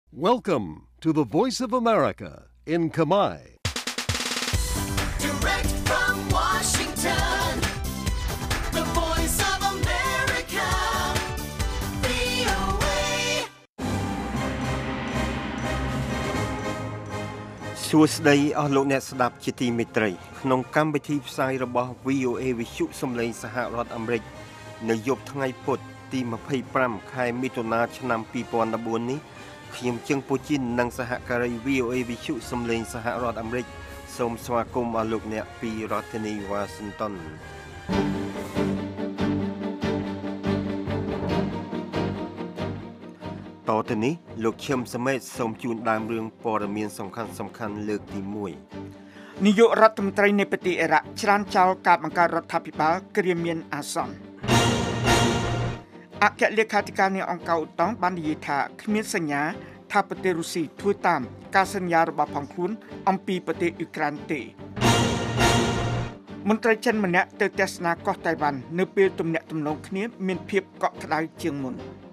Welcome to the Voice of America in Khmer. Direct from Washington, the Voice of America, VOA. សួស្តីអស់លោកអ្នកស្ដាប់ជាទីមេត្រីក្នុងកម្មវិធីផ្សាយរបស់ VOA វិទ្យុសំឡេងសហរដ្ឋអាមេរិកនៅយប់ថ្ងៃពុធទី25ខែមិថុនាឆ្នាំ2014នេះខ្ញុំជឹងពូជីននិងសហការី VOA វិទ្យុសំឡេងសហរដ្ឋអាមេរិកសូមស្វាគមន៍អស់លោកអ្នកពីរដ្ឋធានី Washington តទៅនេះលោកឈឹមសមេតសូមជូនដើមរឿងព័ត៌មានសំខាន់លើកទី1 នាយករដ្ឋមន្ត្រីនៃប្រទេសអ៊ីរ៉ាក់ច្រានចោលការបង្កើតរដ្ឋាភិបាលគ្រាមានអាសន្នអគ្គលេខាធិការនៃអង្គការឧតុង្គបាននិយាយថាគ្មានសញ្ញាថាប្រទេសរុស្ស៊ីធ្វើតាមការសន្យារបស់ផងខ្លួនអំពីប្រទេសអ៊ុយក្រែនទេមន្ត្រីចិនម្នាក់ទៅទស្សនាកោះតៃវ៉ាន់នៅពេលទំនាក់ទំនងគ្នាមានភាពកក់ក្ដៅជាងមុន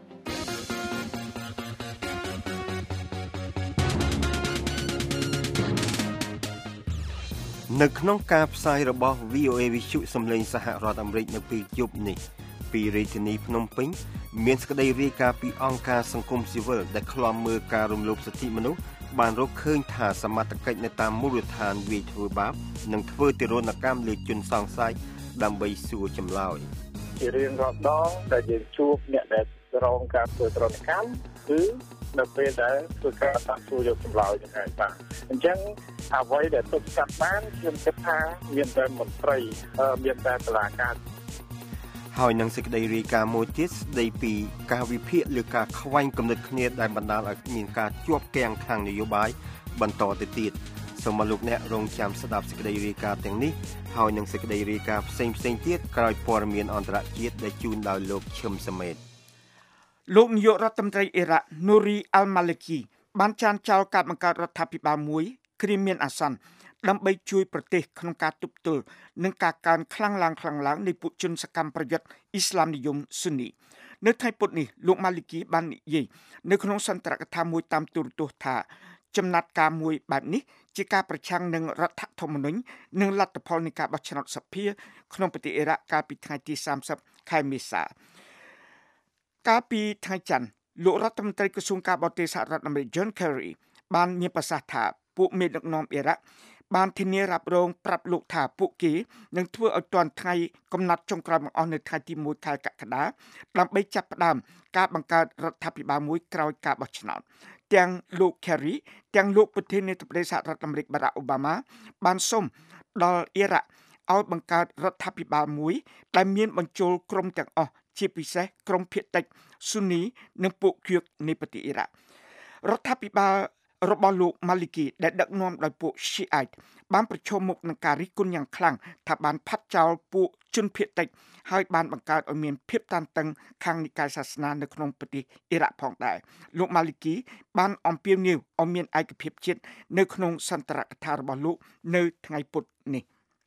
នៅក្នុងការផ្សាយរបស់ VOA វិទ្យុសំឡេងសហរដ្ឋអាមេរិកនៅពេលយប់នេះពីរាជធានីភ្នំពេញមានសេចក្តីរាយការណ៍ពីអង្គការសង្គមស៊ីវិលដែលឃ្លាំមើលការរំលោភសិទ្ធិមនុស្សបានរកឃើញថាសមត្ថកិច្ចនៅតាមមូលដ្ឋានវាយធ្វើបាបនិងធ្វើទារុណកម្មលើជនសង្ស័យដើម្បីសួរចម្លើយជារៀងរាល់ដងដែលយើងជួបអ្នកដែលរងការធ្វើទារុណកម្មគឺនៅពេលដែលធ្វើការសាកសួរយកចម្លើយនឹងឯងបាទអញ្ចឹងអ្វីដែលទប់ស្កាត់បានខ្ញុំគិតថាមានតែមន្ត្រីមានតែតុលាការហើយនឹងសេចក្តីរាយការណ៍មួយទៀតស្តីពីការវិភាគលើការខ្វែងគំនិតគ្នាដែលបណ្ដាលឲ្យមានការជាប់គាំងខាងនយោបាយបន្តទៅទៀតសូមលោកអ្នករងចាំស្ដាប់សេចក្តីរាយការណ៍ទាំងនេះហើយនឹងសេចក្តីរាយការណ៍ផ្សេងទៀតក្រោយព័ត៌មានអន្តរជាតិដែលជូនដោយលោកឈឹមសមេតលោកនាយករដ្ឋមន្ត្រីអ៊ីរ៉ាក់នូរីអាល់ម៉ាលីគីបានចានចោលការបង្កើតរដ្ឋាភិបាលមួយគ្រាមានអាសន្នដើម្បីជួយប្រទេសក្នុងការទប់ទល់នឹងការកើនខ្លាំងឡើងនៃពួកជនសកម្មប្រយុទ្ធអ៊ីស្លាមនិយមស៊ុនីនៅថ្ងៃពុធនេះលោកម៉ាលីគីបាននិយាយនៅក្នុងសន្ទរកថាមួយតាមទូរទស្សន៍ថាចំណាត់ការមួយបែបនេះជាការប្រឆាំងនឹងរដ្ឋធម្មនុញ្ញនិងលទ្ធផលនៃការបោះឆ្នោតសភាក្នុងប្រទេសអ៊ីរ៉ាក់កាលពីថ្ងៃទី30ខែមេសាកាលពីថ្ងៃច័ន្ទលោករដ្ឋមន្ត្រីក្រសួងការបរទេសសហរដ្ឋអាមេរិក John Kerry បានមានប្រសាសន៍ថាពួកមេដឹកនាំអ៊ីរ៉ាក់បានធានារ៉ាប់រងប្រាប់លោកថាពួកគេនឹងធ្វើឲ្យទាន់ថ្ងៃកំណត់ចុងក្រោយបង្អស់នៅថ្ងៃទី1ខែកក្កដាដើម្បីចាប់ផ្ដើមការបង្កើតរដ្ឋាភិបាលមួយក្រោយការបោះឆ្នោតទាំងលោក Kerry ទាំងលោកប្រធានាធិបតីសហរដ្ឋអាមេរិក Barack Obama បានសុំដល់អ៊ីរ៉ាក់ឲ្យបង្កើតរដ្ឋាភិបាលមួយដែលមានបញ្ចូលក្រុមទាំងអស់ជាពិសេសក្រុមភាគតិចស៊ូនីនិងពួកឃ្យុកនៃប្រទេសអ៊ីរ៉ាក់រដ្ឋាភិបាលរបស់លោកម៉ាលីគីដែលដឹកនាំដោយពួក Shiite បានប្រឈមមុខនឹងការរិះគន់យ៉ាងខ្លាំងថាបានផាត់ចោលពួកជនភាគតិចហើយបានបង្កើតឲ្យមានភាពតានតឹងខាងនិកាយសាសនានៅក្នុងប្រទេសអ៊ីរ៉ាក់ផងដែរលោកម៉ាលីគីបានអំពាវនាវឲ្យមានឯកភាពជាតិនៅក្នុងសន្ទរកថារបស់លោកនៅថ្ងៃពុធនេះ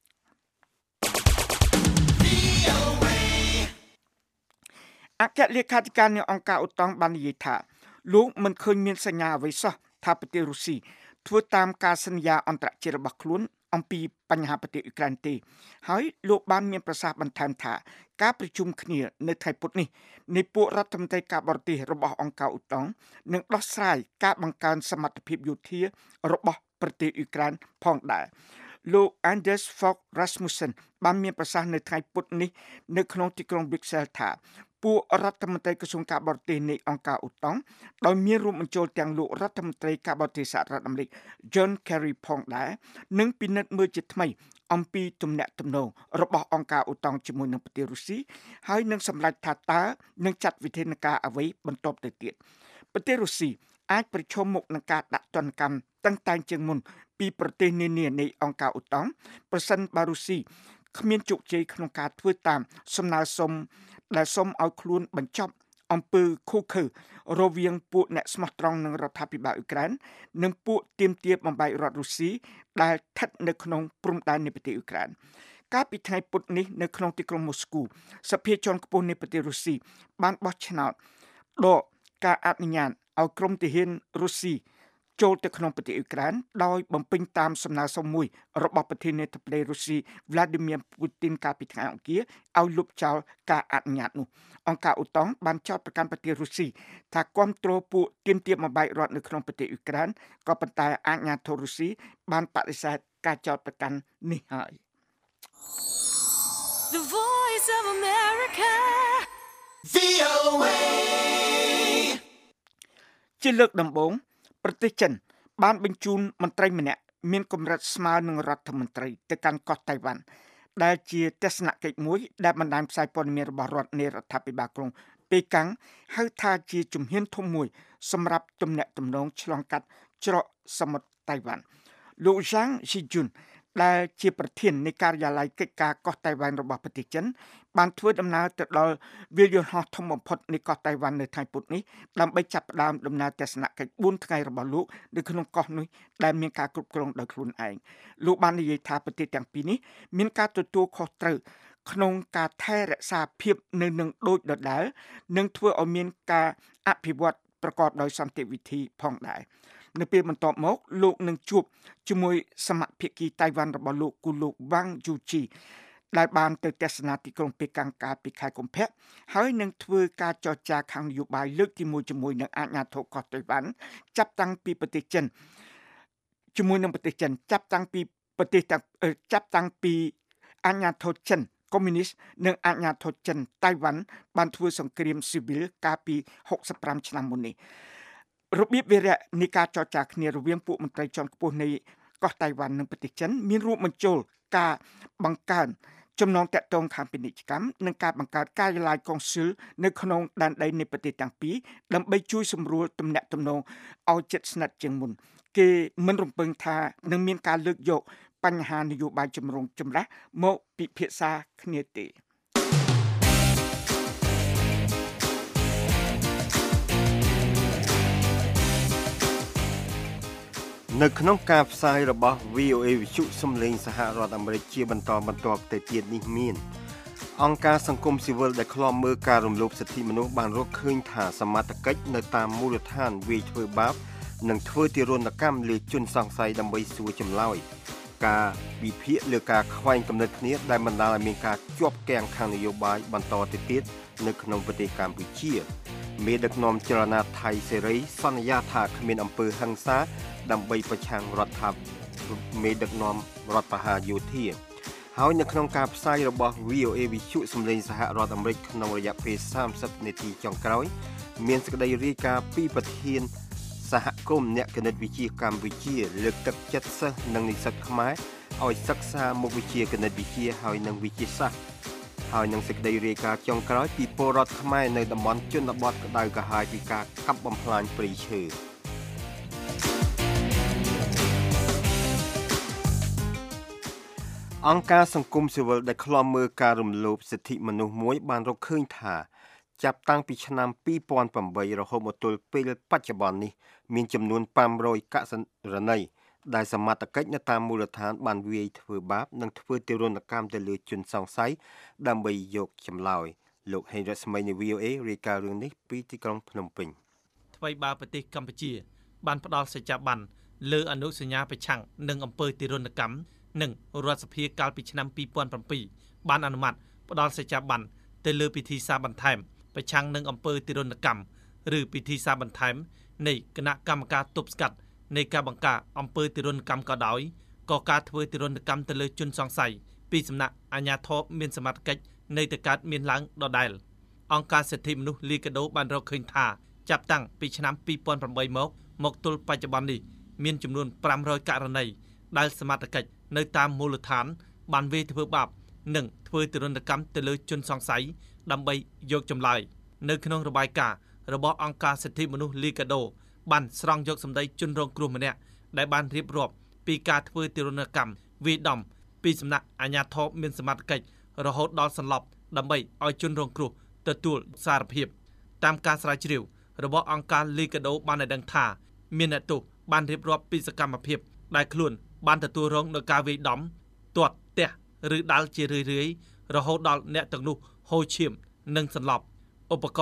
អគ្គលេខាធិការនៃអង្គការឧតុង្គបាននិយាយថាលោកមិនឃើញមានសញ្ញាអ្វីសោះថាប្រទេសរុស្ស៊ីធ្វើតាមការសន្យាអន្តរជាតិរបស់ខ្លួនអំពីបញ្ហាប្រទេសអ៊ុយក្រែនទេហើយលោកបានមានប្រសាសន៍បន្ថែមថាការប្រជុំគ្នានៅថ្ងៃពុធនេះនៃពួករដ្ឋមន្ត្រីការបរទេសរបស់អង្គការឧតុង្គនឹងដោះស្រាយការបង្កើនសមត្ថភាពយោធារបស់ប្រទេសអ៊ុយក្រែនផងដែរលោក Anders Fogh Rasmussen បានមានប្រសាសន៍នៅថ្ងៃពុធនេះនៅក្នុងទីក្រុង Brussels ថាពួករដ្ឋមន្ត្រីក្រសួងការបរទេសនៃអង្គការឧតុង្គដោយមានរួមបញ្ចូលទាំងលោករដ្ឋមន្ត្រីការបរទេសសហរដ្ឋអាមេរិក John Kerry ផងដែរនឹងពិនិត្យមើលជាថ្មីអំពីទំនាក់ទំនងរបស់អង្គការឧតុង្គជាមួយនឹងប្រទេសរុស្ស៊ីហើយនឹងសម្រេចថាតើនឹងចាត់វិធានការអ្វីបន្ទាប់ទៅទៀតប្រទេសរុស្ស៊ីអាចប្រឈមមុខនឹងការដាក់ទណ្ឌកម្មតឹងតែងជាងមុនពីប្រទេសនានានៃអង្គការឧតុង្គប្រសិនបើរុស្ស៊ីគ្មានជោគជ័យក្នុងការធ្វើតាមសំណើសុំដែលសុំឲ្យខ្លួនបញ្ចប់អំពើឃោឃៅរវាងពួកអ្នកស្មោះត្រង់នឹងរដ្ឋាភិបាលអ៊ុយក្រែននិងពួកទាមទារបំបែករដ្ឋរុស្ស៊ីដែលស្ថិតនៅក្នុងព្រំដែននៃប្រទេសអ៊ុយក្រែនកាលពីថ្ងៃពុធនេះនៅក្នុងទីក្រុងម៉ូស្គូសភាជាន់ខ្ពស់នៃប្រទេសរុស្ស៊ីបានបោះឆ្នោតដកការអនុញ្ញាតឲ្យក្រុមទាហានរុស្ស៊ីចូលទៅក្នុងប្រទេសអ៊ុយក្រែនដោយបំពេញតាមសំណើសុំមួយរបស់ប្រធានាធិបតីរុស្ស៊ី Vladimir Putin កាលពីថ្ងៃអង្គារឲ្យលុបចោលការអនុញ្ញាតនោះអង្គការអូតង់បានចោទប្រកាន់ប្រទេសរុស្ស៊ីថាគាំទ្រពួកទាមទារបំបែករដ្ឋនៅក្នុងប្រទេសអ៊ុយក្រែនក៏ប៉ុន្តែអាជ្ញាធររុស្ស៊ីបានបដិសេធការចោទប្រកាន់នេះហើយ The Voice of America VOA ជាលើកដំបូងប្រទេសចិនបានបញ្ជូនមន្ត្រីម្នាក់មានកម្រិតស្មើនឹងរដ្ឋមន្ត្រីទៅកាន់កោះតៃវ៉ាន់ដែលជាទស្សនកិច្ចមួយដែលបណ្ដាញផ្សាយព័ត៌មានរបស់រដ្ឋនៃរដ្ឋាភិបាលក្រុងប៉េកាំងហៅថាជាជំហានធំមួយសម្រាប់ទំនាក់ទំនងឆ្លងកាត់ច្រកសមុទ្រតៃវ៉ាន់លោក Zhang Xijun ដែលជាប្រធាននៃការិយាល័យកិច្ចការកោះតៃវ៉ាន់របស់ប្រទេសចិនបានធ្វើដំណើរទៅដល់វាលយន្តហោះធំបំផុតនៃកោះតៃវ៉ាន់នៅថ្ងៃពុធនេះដើម្បីចាប់ផ្ដើមដំណើរទស្សនកិច្ច4ថ្ងៃរបស់លោកនៅក្នុងកោះនោះដែលមានការគ្រប់គ្រងដោយខ្លួនឯងលោកបាននិយាយថាប្រទេសទាំងពីរនេះមានការទទួលខុសត្រូវក្នុងការថែរក្សាភាពនៅនឹងដូចដដែលនិងធ្វើឲ្យមានការអភិវឌ្ឍប្រកបដោយសន្តិវិធីផងដែរនៅពេលបន្ទាប់មកលោកនឹងជួបជាមួយសមាភិកីតៃវ៉ាន់របស់លោកគឺលោក Wang Yuji ដែលបានទៅទស្សនាទីក្រុងប៉េកាំងកាលពីខែកុម្ភៈហើយនឹងធ្វើការចរចាខាងនយោបាយលើកទី1ជាមួយនឹងអាជ្ញាធរកោះតៃវ៉ាន់ចាប់តាំងពីប្រទេសចិនជាមួយនឹងប្រទេសចិនចាប់តាំងពីអាជ្ញាធរចិនកុម្មុយនីសនិងអាជ្ញាធរចិនតៃវ៉ាន់បានធ្វើសង្គ្រាមស៊ីវិលកាលពី65ឆ្នាំមុននេះរបៀបវារៈនៃការចរចាគ្នារវាងពួកមន្ត្រីជាន់ខ្ពស់នៃកោះតៃវ៉ាន់និងប្រទេសចិនមានរួមបញ្ចូលការបង្កើនចំណងតាក់ទងខាងពាណិជ្ជកម្មនិងការបង្កើតការិយាល័យកុងស៊ុលនៅក្នុងដែនដីនៃប្រទេសទាំងពីរដើម្បីជួយសម្រួលទំនាក់ទំនងឲ្យជិតស្និទ្ធជាងមុនគេមិនរំពឹងថានឹងមានការលើកយកបញ្ហានយោបាយចម្រុងចម្រាស់មកពិភាក្សាគ្នាទេនៅក្នុងការផ្សាយរបស់ VOA វិទ្យុសំឡេងសហរដ្ឋអាមេរិកជាបន្តបន្ទាប់ទៅទៀតនេះមានអង្គការសង្គមស៊ីវិលដែលឃ្លាំមើលការរំលោភសិទ្ធិមនុស្សបានរកឃើញថាសមត្ថកិច្ចនៅតាមមូលដ្ឋានវាយធ្វើបាបនិងធ្វើទារុណកម្មលើជនសង្ស័យដើម្បីសួរចម្លើយការវិភាគលើការខ្វែងគំនិតគ្នាដែលបណ្ដាលឲ្យមានការជាប់គាំងខាងនយោបាយបន្តទៅទៀតនៅក្នុងប្រទេសកម្ពុជាមេដឹកនាំចលនាថៃសេរីសន្យាថាគ្មានអំពើហិង្សាដើម្បីប្រឆាំងរដ្ឋាភិបាលមេដឹកនាំរដ្ឋប្រហារយោធាហើយនៅក្នុងការផ្សាយរបស់ VOA វិទ្យុសំឡេងសហរដ្ឋអាមេរិកក្នុងរយៈពេល30នាទីចុងក្រោយមានសេចក្តីរាយការណ៍ពីប្រធានសហគមន៍អ្នកគណិតវិទ្យាកម្ពុជាលើកទឹកចិត្តសិស្សនិងនិស្សិតខ្មែរឲ្យសិក្សាមុខវិជ្ជាគណិតវិទ្យាហើយនិងវិទ្យាសាស្ត្រហើយនឹងសេចក្តីរាយការណ៍ចុងក្រោយពីពលរដ្ឋខ្មែរនៅតំបន់ជនបទក្តៅក្រហាយពីការកាប់បំផ្លាញព្រៃឈើអង្គការសង្គមស៊ីវិលដែលឃ្លាំមើលការរំលោភសិទ្ធិមនុស្សមួយបានរកឃើញថាចាប់តាំងពីឆ្នាំ2008រហូតមកទល់ពេលបច្ចុប្បន្ននេះមានចំនួន500ករណីដែលសមត្ថកិច្ចនៅតាមមូលដ្ឋានបានវាយធ្វើបាបនិងធ្វើទារុណកម្មទៅលើជនសង្ស័យដើម្បីយកចម្លើយលោកហេងរស្មីនៃ VOA រាយការណ៍រឿងនេះពីទីក្រុងភ្នំពេញថ្មីបើប្រទេសកម្ពុជាបានផ្ដល់សច្ចាប័នលើអនុសញ្ញាប្រឆាំងនឹងអំពើទារុណកម្មនិងរដ្ឋសភាកាលពីឆ្នាំ2007បានអនុម័តផ្ដល់សច្ចាប័នទៅលើពិធីសារបន្ថែមប្រឆាំងនឹងអំពើទារុណកម្មឬពិធីសារបន្ថែមនៃគណៈកម្មការទប់ស្កាត់នៃការបង្ការអំពើទារុណកម្មក៏ដោយក៏ការធ្វើទារុណកម្មទៅលើជនសង្ស័យពីសំណាក់អាជ្ញាធរមានសមត្ថកិច្ចនៅតែកើតមានឡើងដដែលអង្គការសិទ្ធិមនុស្សលីកាដូបានរកឃើញថាចាប់តាំងពីឆ្នាំ2008មកទល់បច្ចុប្បន្ននេះមានចំនួន500ករណីដែលសមត្ថកិច្ចនៅតាមមូលដ្ឋានបានវាយធ្វើបាបនិងធ្វើទារុណកម្មទៅលើជនសង្ស័យដើម្បីយកចម្លើយនៅក្នុងរបាយការណ៍របស់អង្គការសិទ្ធិមនុស្សលីកាដូបានស្រង់យកសម្ដីជនរងគ្រោះម្នាក់ដែលបានរៀបរាប់ពីការធ្វើទារុណកម្មវាយដំពីសំណាក់អាជ្ញាធរមានសមត្ថកិច្ចរហូតដល់សន្លប់ដើម្បីឲ្យជនរងគ្រោះទទួលសារភាពតាមការស្រាវជ្រាវរបស់អង្គការលីកាដូបានឲ្យដឹងថាមានអ្នកទោសបានរៀបរាប់ពីសកម្មភាពដែលខ្លួនបានទទួលរងនឹងការវាយដំទាត់ទះឬដាល់ជារឿយៗរហូតដល់អ្នកទាំងនោះហូរឈាមនិងសន្លប់ឧបករណ៍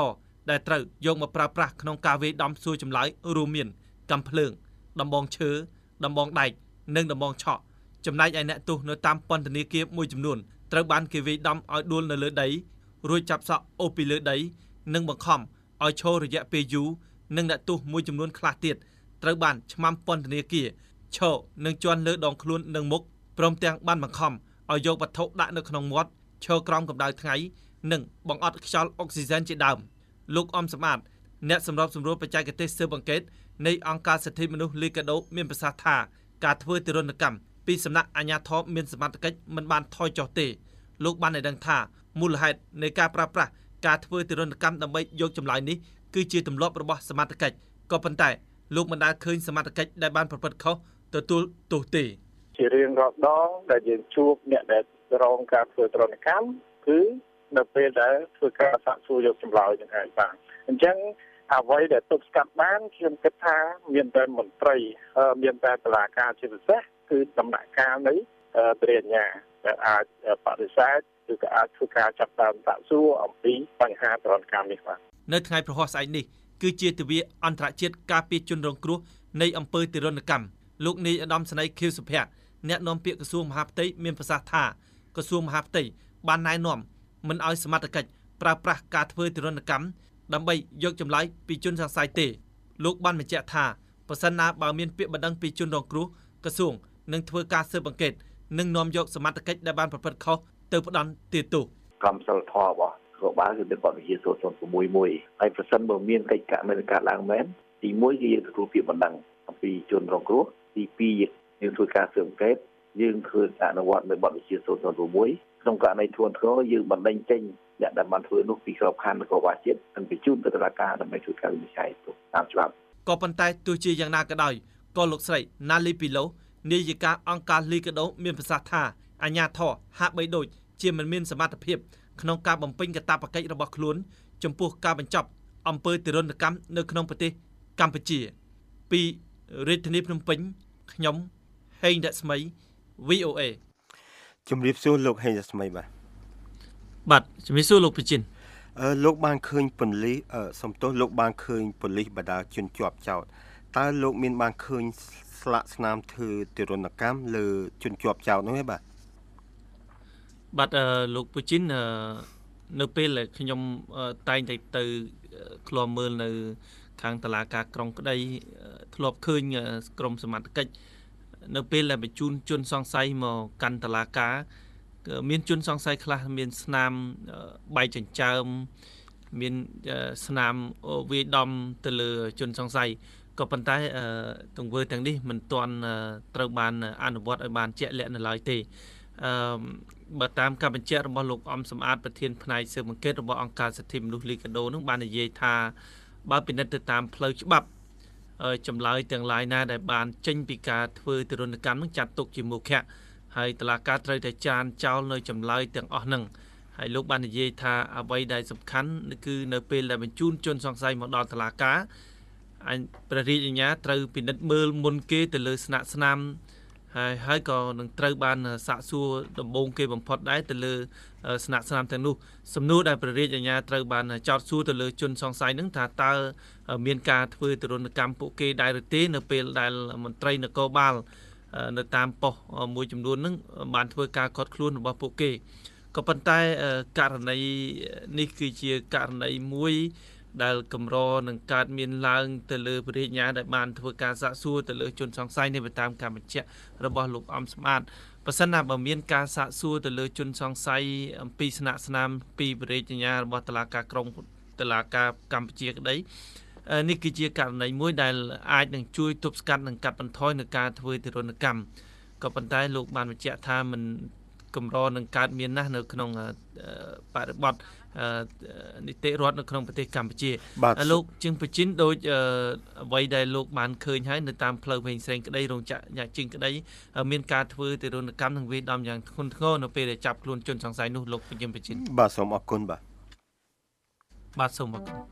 ដែលត្រូវយកមកប្រើប្រាស់ក្នុងការវាយដំសួរចម្លើយរួមមានកំភ្លើងដំបងឈើដំបងដែកនិងដំបងឆក់ចំណែកឯអ្នកទោសនៅតាមពន្ធនាគារមួយចំនួនត្រូវបានគេវាយដំឲ្យដួលនៅលើដីរួចចាប់សក់អូសពីលើដីនិងបង្ខំឲ្យឈររយៈពេលយូរនិងអ្នកទោសមួយចំនួនខ្លះទៀតត្រូវបានឆ្មាំពន្ធនាគារឈរនិងជន់លើដងខ្លួននិងមុខព្រមទាំងបានបង្ខំឲ្យយកវត្ថុដាក់នៅក្នុងមាត់ឈរក្រោមកម្ដៅថ្ងៃនិងបង្អត់ខ្យល់អុកស៊ីហ្សែនជាដើមលោកអំសម្បត្តិអ្នកសម្របសម្រួលបច្ចេកទេសស៊ើបអង្កេតនៃអង្គការសិទ្ធិមនុស្សលីកាដូមានប្រសាសន៍ថាការធ្វើទារុណកម្មពីសំណាក់អាជ្ញាធរមានសមត្ថកិច្ចមិនបានថយចុះទេលោកបានឲ្យដឹងថាមូលហេតុនៃការប្រើប្រាស់ការធ្វើទារុណកម្មដើម្បីយកចម្លើយនេះគឺជាទម្លាប់របស់សមត្ថកិច្ចក៏ប៉ុន្តែលោកមិនដែលឃើញសមត្ថកិច្ចដែលបានប្រព្រឹត្តខុសទទួលទោសទេជារៀងរាល់ដងដែលយើងជួបអ្នកដែលរងការធ្វើទារុណកម្មគឺនៅពេលដែលធ្វើការសាកសួរយកចម្លើយនឹងហើយបាទអញ្ចឹងអ្វីដែលទប់ស្កាត់បានខ្ញុំគិតថាមានតែមន្ត្រីមានតែតុលាការជាពិសេសគឺដំណាក់កាលនៃព្រះអាជ្ញាដែលអាចបដិសេធឬក៏អាចធ្វើការចាប់តាមសាកសួរអំពីបញ្ហាទារុណកម្មនេះបាទនៅថ្ងៃប្រហោះស្អែកនេះគឺជាទិវាអន្តរជាតិការពារជនរងគ្រោះនៃអំពើទារុណកម្មលោកនាយឧត្តមសេនីយ៍ខៀវសុភ័ក្រអ្នកនាំពាក្យក្រសួងមហាផ្ទៃមានប្រសាសន៍ថាក្រសួងមហាផ្ទៃបានណែនាំមិនឲ្យសមត្ថកិច្ចប្រើប្រាស់ការធ្វើទារុណកម្មដើម្បីយកចម្លើយពីជនសង្ស័យទេលោកបានបញ្ជាក់ថាប្រសិនណាបើមានពាក្យបណ្ដឹងពីជនរងគ្រោះក្រសួងនឹងធ្វើការស៊ើបអង្កេតនិងនាំយកសមត្ថកិច្ចដែលបានប្រព្រឹត្តខុសទៅផ្ដន្ទាទោសកម្មសិលធម៌របស់រដ្ឋបាលគឺមានបទវិជាសូត្រ06ហើយប្រសិនបើមានកិច្ចការមានការឡើងមែនទី1គឺយើងទទួលពាក្យបណ្ដឹងអំពីជនរងគ្រោះទី2យើងធ្វើការស៊ើបអង្កេតយើងធ្វើការអនុវត្តនៅបទវិជាសូត្រ06ក្នុងករណីធ្ងន់ធ្ងរយើងបណ្ដេញចេញអ្នកដែលបានធ្វើនោះពីក្របខ័ណ្ឌនគរបាលជាតិនិងបញ្ជូនទៅតុលាការដើម្បីធ្វើការវិនិច្ឆ័យតាមច្បាប់ក៏ប៉ុន្តែទោះជាយ៉ាងណាក៏ដោយក៏លោកស្រី Nali Pilo នាយិកាអង្គការលីកាដូមានប្រសាសន៍ថាអាជ្ញាធរហាក់បីដូចជាមិនមានសមត្ថភាពក្នុងការបំពេញកាតព្វកិច្ចរបស់ខ្លួនចំពោះការបញ្ចប់អំពើទារុណកម្មនៅក្នុងប្រទេសកម្ពុជាពីរាជធានីភ្នំពេញខ្ញុំហេងរស្មី VOA ជំរាបសួរលោកហេងរស្មីបាទជំរាបសួរលោកប្រជិនលោកបានឃើញប៉ូលីសសំទោសលោកបានឃើញប៉ូលីសបដាជនជាប់ចោតតើលោកមានបានឃើញស្លាកស្នាមធ្វើទារុណកម្មលើជនជាប់ចោតនោះទេបាទលោកប្រជិននៅពេលដែលខ្ញុំតែងតែទៅឃ្លាំមើលនៅខាងតុលាការក្រុងក្តីធ្លាប់ឃើញក្រុមសមត្ថកិច្ចនៅពេលដែលបញ្ជូនជនសង្ស័យមកកាន់តុលាការមានជនសង្ស័យខ្លះមានស្នាមបែកចិញ្ចើមមានស្នាមវាយដំទៅលើជនសង្ស័យក៏ប៉ុន្តែទង្វើទាំងនេះមិនទាន់ត្រូវបានអនុវត្តឲ្យបានជាក់លាក់នៅឡើយទេបើតាមការបញ្ជាក់របស់លោកអំសំអាតប្រធានផ្នែកស៊ើបអង្កេតរបស់អង្គការសិទ្ធិមនុស្សលីកាដូនឹងបាននិយាយថាបើពិនិត្យទៅតាមផ្លូវច្បាប់ចម្លើយទាំងឡាយណាដែលបានចេញពីការធ្វើទារុណកម្មនឹងចាត់ទុកជាមុខៈហើយតុលាការត្រូវតែចានចោលនៅចម្លើយទាំងអស់ហ្នឹងហើយលោកបាននិយាយថាអ្វីដែលសំខាន់គឺនៅពេលដែលបញ្ជូនជនសង្ស័យមកដល់តុលាការព្រះរាជអាជ្ញាត្រូវពិនិត្យមើលមុនគេទៅលើស្នាក់ស្នាមហើយក៏នឹងត្រូវបានសាកសួរដំបូងគេបំផុតដែរទៅលើស្នាក់ស្នាមទាំងនោះសំណួរដែលព្រះរាជអាជ្ញាត្រូវបានចោទសួរទៅលើជនសង្ស័យនឹងថាតើមានការធ្វើទារុណកម្មពួកគេដែរឬទេនៅពេលដែលមន្ត្រីនគរបាលនៅតាមប៉ុស្តិ៍មួយចំនួននឹងបានធ្វើការឃាត់ខ្លួនរបស់ពួកគេក៏ប៉ុន្តែករណីនេះគឺជាករណីមួយដែលកម្រនឹងកើតមានឡើងទៅលើព្រះរាជអាជ្ញាដែលបានធ្វើការសាកសួរទៅលើជនសង្ស័យនេះទៅតាមការបញ្ជាក់របស់លោកអំសម្បត្តិបើសិនណាបើមានការសាកសួរទៅលើជនសង្ស័យអំពីស្នាក់ស្នាមពីព្រះរាជអាជ្ញារបស់តុលាការក្រុងតុលាការកម្ពុជាក្តីនេះគឺជាករណីមួយដែលអាចនឹងជួយទប់ស្កាត់និងកាត់បន្ថយនឹងការធ្វើទារុណកម្មក៏ប៉ុន្តែលោកបានបញ្ជាក់ថាមិនកម្រនឹងកើតមានណាស់នៅក្នុងបរិបទនីតិរដ្ឋនៅក្នុងប្រទេសកម្ពុជាលោកជាងប្រជិនដូចអ្វីដែលលោកបានឃើញហើយនៅតាមផ្លូវវែងស្រេងក្តីរោងចក្រញ៉ាជិងក្តីមានការធ្វើទារុណកម្មនិងវាយដំយ៉ាងធ្ងន់ធ្ងរនៅពេលដែលចាប់ខ្លួនជនសង្ស័យនោះលោកជាងប្រជិនបាទសូមអរគុណបាទសូមអរគុណ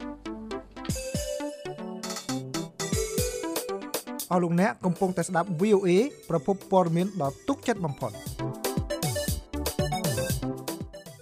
អស់លោកអ្នកកំពុងតែស្ដាប់ VOA ប្រភពព័ត៌មានដ៏ទុកចិត្តបំផុត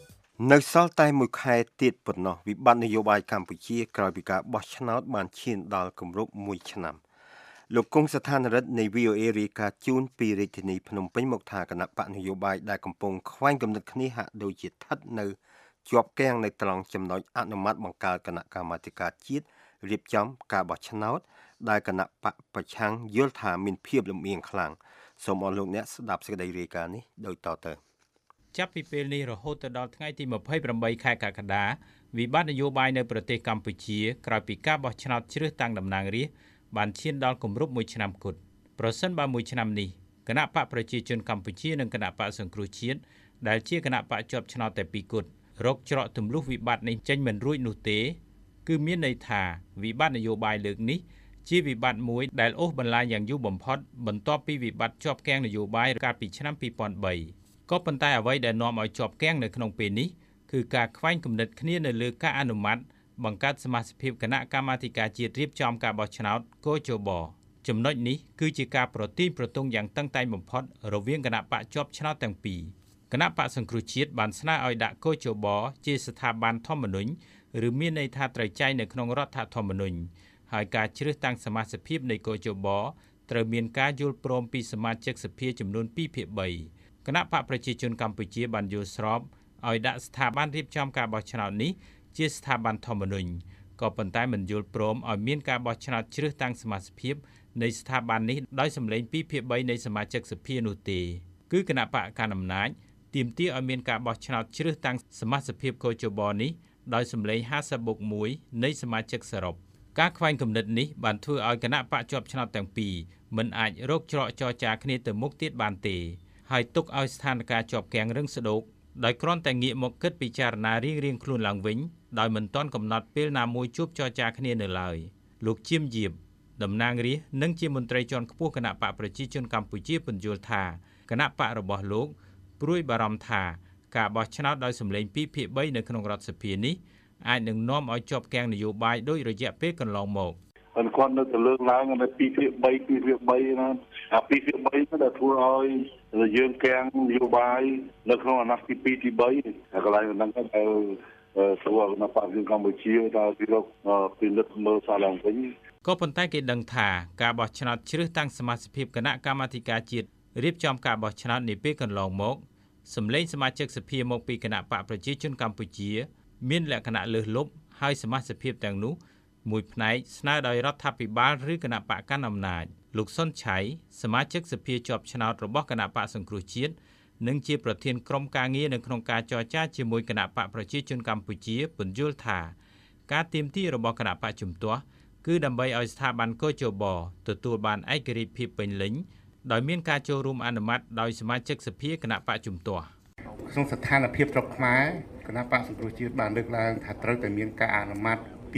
នៅសល់តែមួយខែទៀតប៉ុណ្ណោះវិបត្តិនយោបាយកម្ពុជាក្រោយពីការបោះឆ្នោតបានឈានដល់គម្រប់1ឆ្នាំលោកគង់ស្ថានរដ្ឋនៃ VOA រាយការណ៍ជូនពីរាជធានីភ្នំពេញមកថាគណៈបកនយោបាយដែលកំពុងខ្វែងគំនិតគ្នាហាក់ដូចជាស្ថិតនៅជាប់គាំងនៅត្រង់ចំណុចអនុម័តបង្កើតគណៈកម្មាធិការជាតិរៀបចំការបោះឆ្នោតដែលគណៈបកប្រឆាំងយល់ថាមានភាពលំអៀងខ្លាំងសូមអរលោកអ្នកស្ដាប់សេចក្តីរាយការណ៍នេះដូចតទៅចាប់ពីពេលនេះរហូតដល់ថ្ងៃទី28ខែកក្កដាវិបត្តិនយោបាយនៅប្រទេសកម្ពុជាក្រោយពីការបោះឆ្នោតជ្រើសតាំងតំណាងរាស្ត្របានឈានដល់គម្រប់1ឆ្នាំគត់ប្រសិនបើ1ឆ្នាំនេះគណៈបកប្រជាជនកម្ពុជានិងគណៈបកសង្គ្រោះជាតិដែលជាគណៈបកជាប់ឆ្នោតតែ2គត់រកច្រកទម្លុះវិបត្តិនេះចេញមិនរួចនោះទេគឺមានន័យថាវិបត្តិនយោបាយលើកនេះជាវិបត្តិមួយដែលអូសបន្លាយយ៉ាងយូរបំផុតបន្ទាប់ពីវិបត្តិជាប់គាំងនយោបាយកាលពីឆ្នាំ2003ក៏ប៉ុន្តែអ្វីដែលនាំឲ្យជាប់គាំងនៅក្នុងពេលនេះគឺការខ្វែងគំនិតគ្នានៅលើការអនុម័តបង្កើតសមាជិកគណៈកម្មាធិការជាតិរៀបចំការបោះឆ្នោតកោជបចំណុចនេះគឺជាការប្រទីងប្រទង់យ៉ាងតឹងតែងបំផុតរវាងគណៈបកជាប់ឆ្នោតទាំងពីរគណៈបកសង្គ្រោះជាតិបានស្នើឲ្យដាក់កោជបជាស្ថាប័នធម្មនុញ្ញឬមានន័យថាត្រូវចែងនៅក្នុងរដ្ឋធម្មនុញ្ញហើយការជ្រើសតាំងសមាជិកនៃកោជបត្រូវមានការយល់ព្រមពីសមាជិកសភាចំនួន2/3គណៈបកប្រជាជនកម្ពុជាបានយល់ស្របឲ្យដាក់ស្ថាប័នរៀបចំការបោះឆ្នោតនេះជាស្ថាប័នធម្មនុញ្ញក៏ប៉ុន្តែមិនយល់ព្រមឲ្យមានការបោះឆ្នោតជ្រើសតាំងសមាជិកនៃស្ថាប័ននេះដោយសម្លេង2/3នៃសមាជិកសភានោះទេគឺគណៈបកកណ្ដាលអំណាចទាមទារឲ្យមានការបោះឆ្នោតជ្រើសតាំងសមាជិកកោជបនេះដោយសម្លេង 50+1 នៃសមាជិកសរុបការខ្វែងគំនិតនេះបានធ្វើឲ្យគណៈបកជាប់ឆ្នោតទាំងពីរមិនអាចរកច្រកចរចាគ្នាទៅមុខទៀតបានទេហើយទុកឲ្យស្ថានភាពជាប់គាំងរឹងស្ដោកដោយគ្រាន់តែងាកមកគិតពិចារណារៀងៗខ្លួនឡើងវិញដោយមិនទាន់កំណត់ពេលណាមួយជួបចរចាគ្នានៅឡើយលោកជៀមយាបតំណាងរាស្ត្រនិងជាមន្ត្រីជាន់ខ្ពស់គណៈបកប្រជាជនកម្ពុជាពន្យល់ថាគណៈបករបស់លោកព្រួយបារម្ភថាការបោះឆ្នោតដោយសម្លេង2/3នៅក្នុងរដ្ឋសភានេះអាចនឹងនាំឲ្យជាប់គាំងនយោបាយដោយរយៈពេលកន្លងមកប៉ុន្តែគាត់នៅតែលើកឡើងនៅ2/3ណាអា2/3ដែលធ្វើឲ្យយើងគាំងនយោបាយនៅក្នុងអាណត្តិទី2ទី3កន្លែងហ្នឹងទៅស្រួលនៅបរិយាកម្ពុជាដល់ពីរកពិនិត្យមើលសារឡើងវិញក៏ប៉ុន្តែគេដឹងថាការបោះឆ្នោតជ្រើសតាំងសមាជិកគណៈកម្មាធិការជាតិរៀបចំការបោះឆ្នោតនាពេលកន្លងមកសម្លេងសមាជិកសភាមកពីគណៈបកប្រជាជនកម្ពុជាមានលក្ខណៈលើសលប់ហើយសមាជិកទាំងនោះមួយផ្នែកស្នើដោយរដ្ឋាភិបាលឬគណៈបកកណ្ដាលអំណាចលោកសុនឆៃសមាជិកសភាជាប់ឆ្នោតរបស់គណៈបកសង្គ្រោះជាតិនិងជាប្រធានក្រុមការងារនៅក្នុងការចរចាជាមួយគណៈបកប្រជាជនកម្ពុជាពន្យល់ថាការទាមទាររបស់គណៈបកជំទាស់គឺដើម្បីឲ្យស្ថាប័នកោជបទទួលបានឯករាជ្យភាពពេញលេញដោយមានការចូលរួមអនុម័តដោយសមាជិកសភាគណៈបកជំទាស់ក្នុងស្ថានភាពស្រុកខ្មែរគណៈបកសង្គ្រោះជាតិបានលើកឡើងថាត្រូវតែមានការអនុម័ត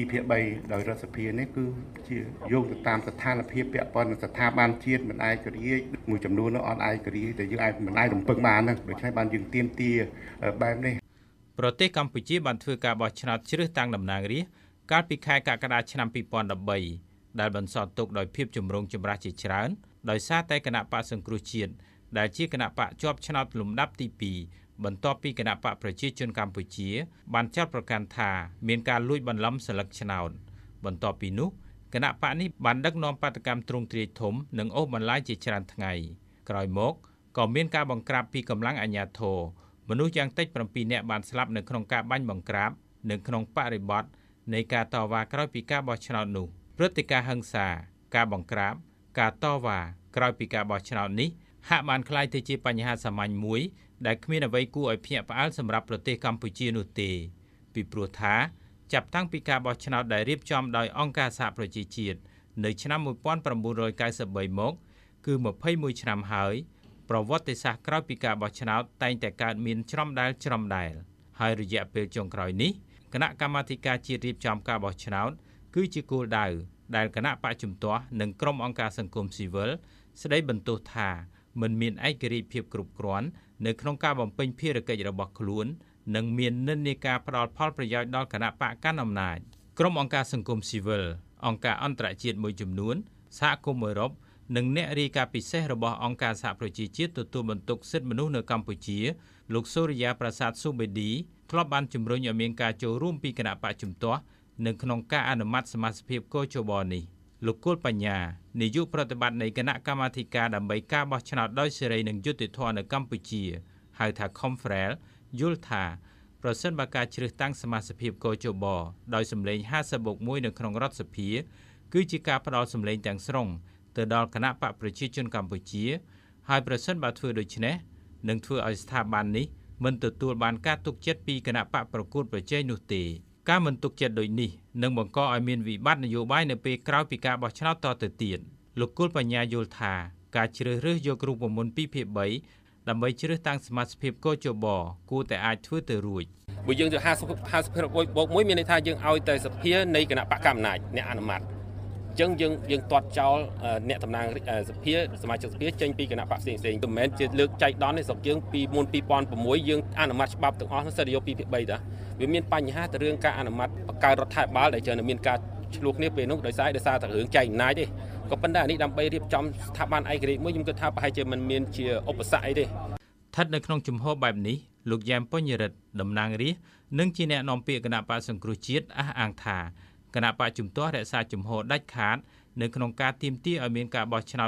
2/3ដោយរដ្ឋសភានេះគឺជាយោងទៅតាមស្ថានភាពពាក់ព័ន្ធនឹងស្ថាប័នជាតិមិនឯករាជ្យមួយចំនួននោះអត់ឯករាជ្យដែលយើងអាចមិនអាចរំពឹងបានហ្នឹងដូច្នេះបានយើងទាមទារបែបនេះប្រទេសកម្ពុជាបានធ្វើការបោះឆ្នោតជ្រើសតាំងតំណាងរាស្ត្រកាលពីខែកក្កដាឆ្នាំ2013ដែលបន្សល់ទុកដោយភាពចម្រូងចម្រាសជាច្រើនដោយសារតែគណៈបកសង្គ្រោះជាតិដែលជាគណៈបកជាប់ឆ្នោតលំដាប់ទី2បន្ទាប់ពីគណៈបកប្រជាជនកម្ពុជាបានចាត់ប្រកាសថាមានការលួចបន្លំសិលឹកឆ្នោតបន្ទាប់ពីនោះគណៈបកនេះបានដឹកនាំបាតកម្មទ្រង់ទ្រាយធំនិងអូសបន្លាយជាច្រើនថ្ងៃក្រោយមកក៏មានការបង្ក្រាបពីកម្លាំងអាជ្ញាធរមនុស្សយ៉ាងតិច7នាក់បានស្លាប់នៅក្នុងការបាញ់បង្ក្រាបនៅក្នុងបរិបទនៃការតវ៉ាក្រោយពីការបោះឆ្នោតនោះព្រឹត្តិការណ៍ហិង្សាការបង្ក្រាបការតវ៉ាក្រោយពីការបោះឆ្នោតនេះហាក់បានក្លាយទៅជាបញ្ហាសាមញ្ញមួយដែលគ្មានអ្វីគួរឲ្យភ្ញាក់ផ្អើលសម្រាប់ប្រទេសកម្ពុជានោះទេពីព្រោះថាចាប់តាំងពីការបោះឆ្នោតដែលរៀបចំដោយអង្គការសហប្រជាជាតិនៅឆ្នាំ1993មកគឺ21ឆ្នាំហើយប្រវត្តិសាស្ត្រក្រោយពីការបោះឆ្នោតតែងតែកើតមានច្រំដែលហើយរយៈពេលចុងក្រោយនេះគណៈកម្មាធិការជាតិរៀបចំការបោះឆ្នោតគឺជាគោលដៅដែលគណៈបកជំទាស់និងក្រុមអង្គការសង្គមស៊ីវិលស្ដីបន្ទោសថាមិនមានឯករាជ្យភាពគ្រប់គ្រាន់នៅក្នុងការបំពេញភារកិច្ចរបស់ខ្លួននិងមាននិន្នាការផ្ដាល់ផលប្រយោជន៍ដល់គណៈបកកាន់អំណាចក្រុមអង្គការសង្គមស៊ីវិលអង្គការអន្តរជាតិមួយចំនួនសហគមន៍អឺរ៉ុបនិងអ្នករាយការណ៍ពិសេសរបស់អង្គការសហប្រជាជាតិទទួលបន្ទុកសិទ្ធិមនុស្សនៅកម្ពុជាលោកសូរិយាប្រាសាទស៊ូបេឌីធ្លាប់បានជំរុញឲ្យមានការចូលរួមពីគណៈបកជំទាស់នៅក្នុងការអនុម័តសមាជិកភាពកោជបនេះលោកគុលបញ្ញានាយកប្រតិបត្តិនៃគណៈកម្មាធិការដើម្បីការបោះឆ្នោតដោយសេរីនិងយុត្តិធម៌នៅកម្ពុជាហៅថា Confrel យល់ថាប្រសិនបើការជ្រើសតាំងសមាជិកភាពកោជបដោយសម្លេង 50+1 នៅក្នុងរដ្ឋសភាគឺជាការផ្ដល់សម្លេងទាំងស្រុងទៅដល់គណៈបកប្រជាជនកម្ពុជាហើយប្រសិនបើធ្វើដូច្នេះនឹងធ្វើឲ្យស្ថាប័ននេះមិនទទួលបានការទុកចិត្តពីគណៈបកប្រកួតប្រជែងនោះទេការមិនទុកចិត្តដូចនេះនឹងបង្កឲ្យមានវិបត្តិនយោបាយនៅពេលក្រោយពីការបោះឆ្នោតតទៅទៀតលោកគុលបញ្ញាយល់ថាការជ្រើសរើសយករូបមន្ត 2/3 ដើម្បីជ្រើសតាំងសមាជិកភាពកោជបគួរតែអាចធ្វើទៅរួចបើយើងទៅ50+1មានន័យថាយើងឲ្យតែសភានៃគណៈបកកណ្ដាលអំណាចអ្នកអនុម័តអញ្ចឹងយើងទាត់ចោលអ្នកតំណាងសភាសមាជិកសភាចេញពីគណៈបកផ្សេងៗមិនមែនជាលើកចៃដន្យទេស្រុកយើងពីមុន2006យើងអនុម័តច្បាប់ទាំងអស់នោះសិតយក 2/3 តាវាមានបញ្ហាទៅរឿងការអនុម័តបង្កើតរដ្ឋាភិបាលដែលច្រើនតែមានការឆ្លោះគ្នាពេលនោះដោយសារតែរឿងចែកអំណាចទេក៏ប៉ុន្តែនេះដើម្បីរៀបចំស្ថាប័នឯករាជ្យមួយខ្ញុំគិតថាប្រហែលជាមិនមានជាឧបសគ្គអីទេស្ថិតនៅក្នុងជំហរបែបនេះលោកយ៉ែមពញ្ញរិទ្ធតំណាងរាស្ត្រនិងជាអ្នកនាំពាក្យគណៈបកសង្គ្រោះជាតិអះអាងថាគណៈបកជំទាស់រក្សាជំហរដាច់ខាតនៅក្នុងការទាមទារឲ្យមានការបោះឆ្នោត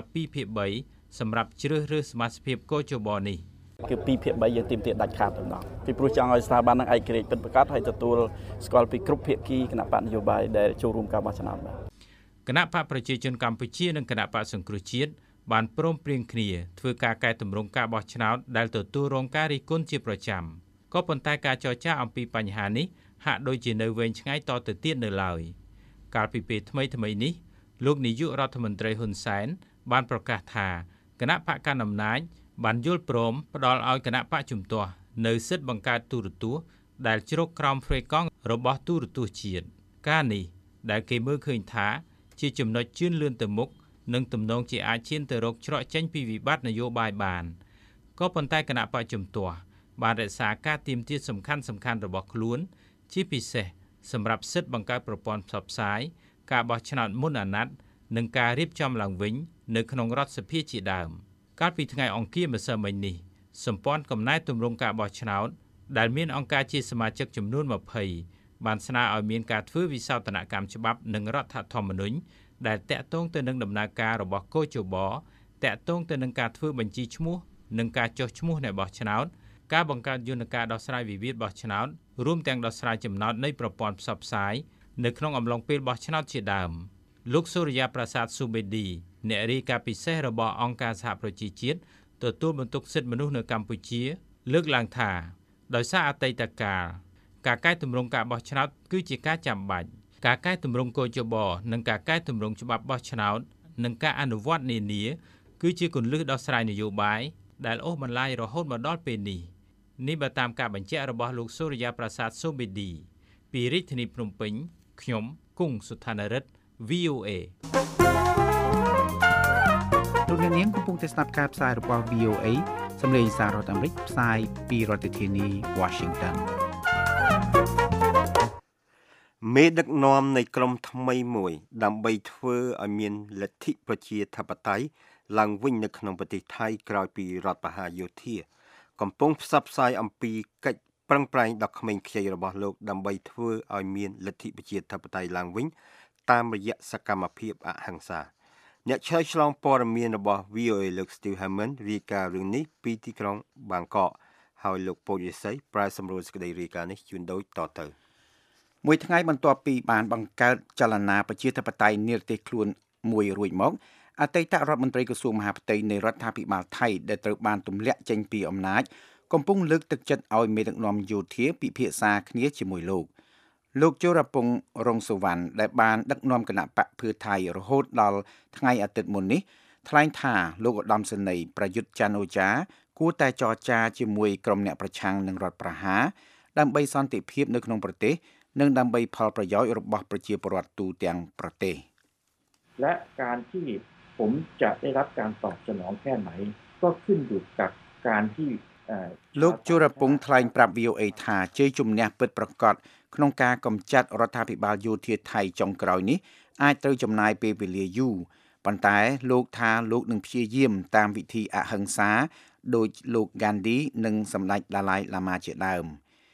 2/3 សម្រាប់ជ្រើសរើសសមាជិកភាពកោជបនេះគឺ 2/3 យើងទាមទារដាច់ខាតទាំងនោះពីព្រោះចង់ឲ្យស្ថាប័ននឹងឯករាជ្យពិតប្រាកដហើយទទួលស្គាល់ពីគ្រប់ភាគីគណៈបកនយោបាយដែលចូលរួមការបោះឆ្នោតបាទគណៈបកប្រជាជនកម្ពុជានិងគណៈបកសង្គ្រោះជាតិបានព្រមព្រៀងគ្នាធ្វើការកែតម្រង់ការបោះឆ្នោតដែលទទួលរងការរិះគន់ជាប្រចាំក៏ប៉ុន្តែការចរចាអំពីបញ្ហានេះហាក់ដូចជានៅវែងឆ្ងាយតទៅទៀតនៅឡើយកាលពីពេលថ្មីនេះលោកនាយករដ្ឋមន្ត្រីហ៊ុនសែនបានប្រកាសថាគណៈបកកណ្ដាលអំណាចបានយល់ព្រមផ្ដល់ឲ្យគណៈបកជំទាស់នៅសិទ្ធិបង្កើតទូរទស្សន៍ដែលជ្រកក្រោមហ្វ្រេកង់របស់ទូរទស្សន៍ជាតិការនេះដែលគេមើលឃើញថាជាចំណុចជឿនលឿនទៅមុខនិងទំនងជាអាចឈានទៅរកច្រកចេញពីវិបត្តិនយោបាយបានក៏ប៉ុន្តែគណៈបកជំទាស់បានរក្សាការទាមទារសំខាន់ៗរបស់ខ្លួនជាពិសេសសម្រាប់សិទ្ធិបង្កើតប្រព័ន្ធផ្សព្វផ្សាយការបោះឆ្នោតមុនអាណត្តិនិងការរៀបចំឡើងវិញនៅក្នុងរដ្ឋសភាជាដើមកាលពីថ្ងៃអង្គារម្សិលមិញនេះសម្ព័ន្ធកំណែទម្រង់ការបោះឆ្នោតដែលមានអង្គការជាសមាជិកចំនួន20បានស្នើឲ្យមានការធ្វើវិសោធនកម្មច្បាប់និងរដ្ឋធម្មនុញ្ញដែលតាក់ទងទៅនឹងដំណើរការរបស់កោជបតាក់ទងទៅនឹងការធ្វើបញ្ជីឈ្មោះនិងការចុះឈ្មោះនៃបោះឆ្នោតការបង្កើតយន្តការដោះស្រាយវិវាទបោះឆ្នោតរួមទាំងដោះស្រាយចំណោទនៃប្រព័ន្ធផ្សព្វផ្សាយនៅក្នុងអំឡុងពេលបោះឆ្នោតជាដើមលោកសូរិយាប្រាសាទស៊ូបេឌីអ្នករាយការណ៍ពិសេសរបស់អង្គការសហប្រជាជាតិទទួលបន្ទុកសិទ្ធិមនុស្សនៅកម្ពុជាលើកឡើងថាដោយសារអតីតកាលការកែតម្រង់ការបោះឆ្នោតគឺជាការចាំបាច់ការកែតម្រង់កោជបនិងការកែតម្រង់ច្បាប់បោះឆ្នោតនិងការអនុវត្តនានាគឺជាគន្លឹះដោះស្រាយនយោបាយដែលអូសបន្លាយរហូតមកដល់ពេលនេះនេះបើតាមការបញ្ជាក់របស់លោកសូរិយាប្រាសាទស៊ូបេឌីពីរាជធានីភ្នំពេញខ្ញុំគង់សុថានរិទ្ធ VOA លោកអ្នកនាងកំពុងតែស្ដាប់ការផ្សាយរបស់ VOA សម្លេងសាររដ្ឋអាមេរិកផ្សាយពីរដ្ឋធានី Washington មេដឹកនាំនៃក្រមថ្មីមួយដើម្បីធ្វើឲ្យមានលទ្ធិប្រជាធិបតេយ្យឡើងវិញនៅក្នុងប្រទេសថៃក្រោយពីរដ្ឋប្រហារយោធាកំពុងផ្សព្វផ្សាយអំពីកិច្ចប្រឹងប្រែងដ៏ក្មេងខ្ចីរបស់លោកដើម្បីធ្វើឲ្យមានលទ្ធិប្រជាធិបតេយ្យឡើងវិញតាមរយៈសកម្មភាពអហិង្សាអ្នកឆ្លើយឆ្លងព័ត៌មានរបស់ VOA លោក Steve Herman រាយការណ៍រឿងនេះពីទីក្រុងបាងកកហើយលោកពូរិស័យប្រែសម្រួលសេចក្តីរាយការណ៍នេះជូនដូចតទៅមួយថ្ងៃបន្ទាប់ពីបានបង្កើតចលនាប្រជាធិបតេយ្យនិរទេសខ្លួនមួយរួចមកអតីតរដ្ឋមន្ត្រីក្រសួងមហាផ្ទៃនៃរដ្ឋាភិបាលថៃដែលត្រូវបានទម្លាក់ចេញពីអំណាចកំពុងលើកទឹកចិត្តឲ្យមេដឹកនាំយោធាពិភាក្សាគ្នាជាមួយលោកជរពងរងសុវណ្ណដែលបានដឹកនាំគណៈបកភឿថៃរហូតដល់ថ្ងៃអាទិត្យមុននេះថ្លែងថាលោកឧត្តមសេនីយ៍ប្រយុទ្ធច័ន្ទអូចាគួរតែចរចាជាមួយក្រុមអ្នកប្រឆាំងនឹងរដ្ឋប្រហារដើម្បីសន្តិភាពនៅក្នុងប្រទេសនិងដើម្បីផលប្រយោជន៍របស់ប្រជាពលរដ្ឋទូទាំងប្រទេសและการที่ผมจะได้รับการตอบสนองแค่ไหนก็ขึ้นอยู่กับการที่លោកជរពងថ្លែងប្រាប់ VOA ថាជ័យជំនះពិតប្រាកដក្នុងការកម្ចាត់រដ្ឋាភិបាលយោធាថៃចុងក្រោយនេះអាចត្រូវចំណាយពេលវេលាយូរប៉ុន្តែលោកថាលោកនឹងព្យាយាមតាមវិធីអហិង្សាដោយលោក Gandhi និងសម្ដេច Dalai Lama ជាដើម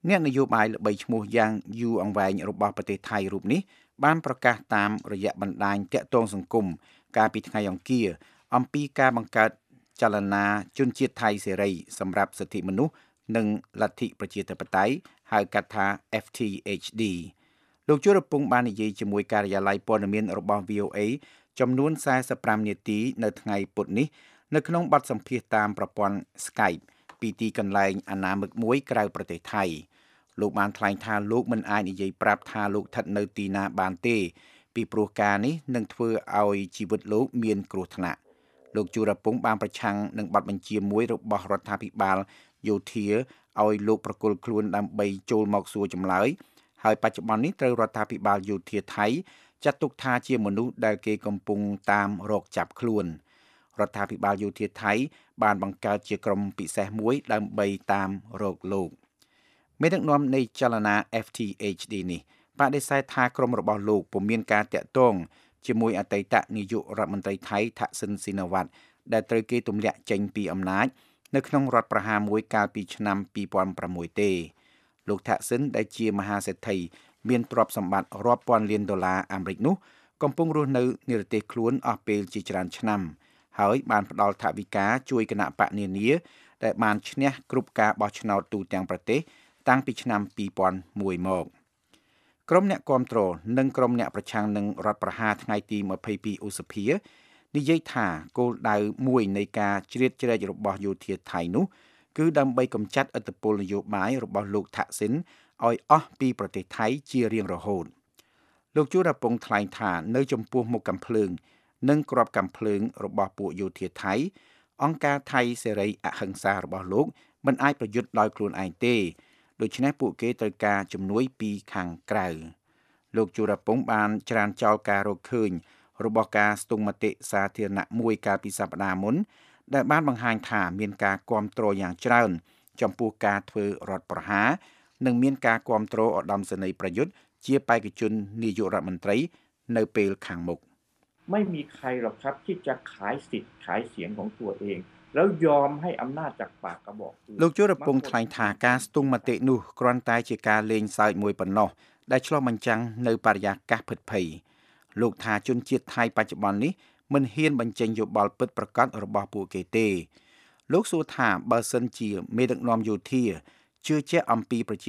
អ្នកនយោបាយល្បីឈ្មោះយ៉ាងយូរអង្វែងរបស់ប្រទេសថៃរូបនេះបានប្រកាសតាមរយៈបណ្ដាញតាក់ទងសង្គមកាលពីថ្ងៃអង្គារអំពីការបង្កើតចលនាជនជាតិថៃសេរីសម្រាប់សិទ្ធិមនុស្សនិងលទ្ធិប្រជាធិបតេយ្យហៅកាត់ថា FTHD លោកជួររពងបាននិយាយជាមួយការិយាល័យព័ត៌មានរបស់ VOA ចំនួន45នាទីនៅថ្ងៃពុធនេះនៅក្នុងបទសម្ភាសន៍តាមប្រព័ន្ធ Skype ពីទីកន្លែងអនាមិកមួយក្រៅប្រទេសថៃលោកបានថ្លែងថាលោកមិនអាចនិយាយប្រាប់ថាលោកស្ថិតនៅទីណាបានទេពីព្រោះការនេះនឹងធ្វើឲ្យជីវិតលោកមានគ្រោះថ្នាក់លោកជួររពងបានប្រឆាំងនឹងបទបញ្ជាមួយរបស់រដ្ឋាភិបាលយោធាឲ្យលោកប្រគល់ខ្លួនដើម្បីចូលមកសួរចម្លើយហើយបច្ចុប្បន្ននេះត្រូវរដ្ឋាភិបាលយោធាថៃចាត់ទុកថាជាមនុស្សដែលគេកំពុងតាមរកចាប់ខ្លួនរដ្ឋាភិបាលយោធាថៃបានបង្កើតជាក្រុមពិសេសមួយដើម្បីតាមរកលោកមេដឹកនាំនៃចលនា FTHD នេះបដិសេធថាក្រុមរបស់លោកពុំមានការតាក់ទងជាមួយអតីតនាយករដ្ឋមន្ត្រីថៃថាក់សិនស៊ីណាវ៉ាត់ដែលត្រូវគេទម្លាក់ចេញពីអំណាចនៅក្នុងរដ្ឋប្រហារមួយកាលពីឆ្នាំ2006ទេលោកថាក់សិនដែលជាមហាសេដ្ឋីមានទ្រព្យសម្បត្តិរាប់ពាន់លានដុល្លារអាមេរិកនោះកំពុងរស់នៅនិរទេសខ្លួនអស់ពេលជាច្រើនឆ្នាំហើយបានផ្ដល់ថវិកាជួយគណៈបកនានាដែលបានឈ្នះគ្រប់ការបោះឆ្នោតទូទាំងប្រទេសតាំងពីឆ្នាំ2001មកក្រុមអ្នកគាំទ្រនិងក្រុមអ្នកប្រឆាំងនឹងរដ្ឋប្រហារថ្ងៃទី22ឧសភានិយាយថាគោលដៅមួយនៃការជ្រៀតជ្រែករបស់យោធាថៃនោះគឺដើម្បីកម្ចាត់ឥទ្ធិពលនយោបាយរបស់លោកថាក់សិនឲ្យអស់ពីប្រទេសថៃជារៀងរហូតលោកជួររពងថ្លែងថានៅចំពោះមុខកាំភ្លើងនិងក្របកាំភ្លើងរបស់ពួកយោធាថៃអង្គការថៃសេរីអហិង្សារបស់លោកមិនអាចប្រយុទ្ធដោយខ្លួនឯងទេដូច្នេះពួកគេត្រូវការជំនួយពីខាងក្រៅលោកជួររពងបានច្រានចោលការរកឃើញរបស់ការស្ទង់មតិសាធារណៈមួយកាលពីសប្តាហ៍មុនដែលបានបង្ហាញថាមានការគាំទ្រយ៉ាងច្រើនចំពោះការធ្វើរដ្ឋប្រហារនិងមានការគាំទ្រឧត្តមសេនីយ៍ប្រយុទ្ធជាបេក្ខជននាយករដ្ឋមន្ត្រីនៅពេលខាងមុខไม่มีใครหรอกครับที่จะขายสิทธิ์ขายเสียงของตัวเองแล้วยอมให้อำนาจจากปากกระบอกលោកជួររពងថ្លែងថាការស្ទង់មតិនោះគ្រាន់តែជាការលេងសើចមួយប៉ុណ្ណោះដែលឆ្លុះបញ្ចាំងនៅបរិយាកាសភិតភ័យលោកថាជនជាតិថៃបច្ចុប្បន្ននេះមិនហ៊ានបញ្ចេញយោបល់ពិតប្រាកដរបស់ពួកគេទេលោកសួរថាបើសិនជាមេដឹកនាំយោធាជឿជាក់អំពីប្រជា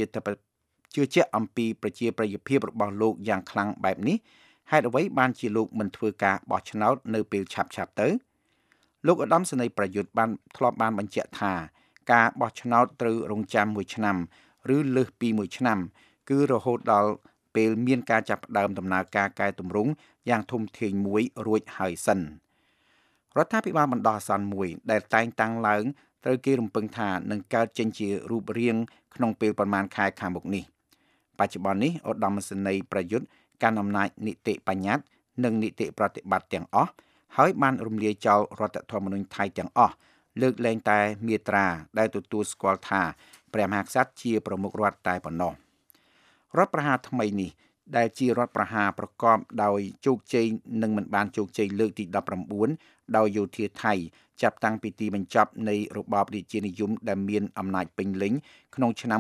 ប្រិយភាពរបស់លោកយ៉ាងខ្លាំងបែបនេះហេតុអ្វីបានជាលោកមិនធ្វើការបោះឆ្នោតនៅពេលឆាប់ទៅលោកឧត្តមសេនីយ៍ប្រយុទ្ធបានធ្លាប់បានបញ្ជាក់ថាការបោះឆ្នោតត្រូវរងចាំ1ឆ្នាំឬលើសពី1ឆ្នាំគឺរហូតដល់ពេលមានការចាប់ផ្ដើមដំណើរការកែតម្រង់យ៉ាងធំធេងមួយរួចហើយសិនរដ្ឋាភិបាលបណ្ដោះអាសន្នមួយដែលតែងតាំងឡើងត្រូវគេរំពឹងថានឹងកើតចេញជារូបរាងក្នុងពេលប្រមាណខែខាងមុខនេះបច្ចុប្បន្ននេះឧត្តមសេនីយ៍ប្រយុទ្ធកាន់អំណាចនីតិបញ្ញត្តិនិងនីតិប្រតិបត្តិទាំងអស់ហើយបានរំលាយចោលរដ្ឋធម្មនុញ្ញថៃទាំងអស់លើកលែងតែមាត្រាដែលទទួលស្គាល់ថាព្រះមហាក្សត្រជាប្រមុខរដ្ឋតែប៉ុណ្ណោះរដ្ឋប្រហារថ្មីនេះដែលជារដ្ឋប្រហារប្រកបដោយជោគជ័យនិងមិនបានជោគជ័យលើកទី19ដោយយោធាថៃចាប់តាំងពីទីបញ្ចប់នៃរបបរាជានិយមដែលមានអំណាចពេញលេញក្នុងឆ្នាំ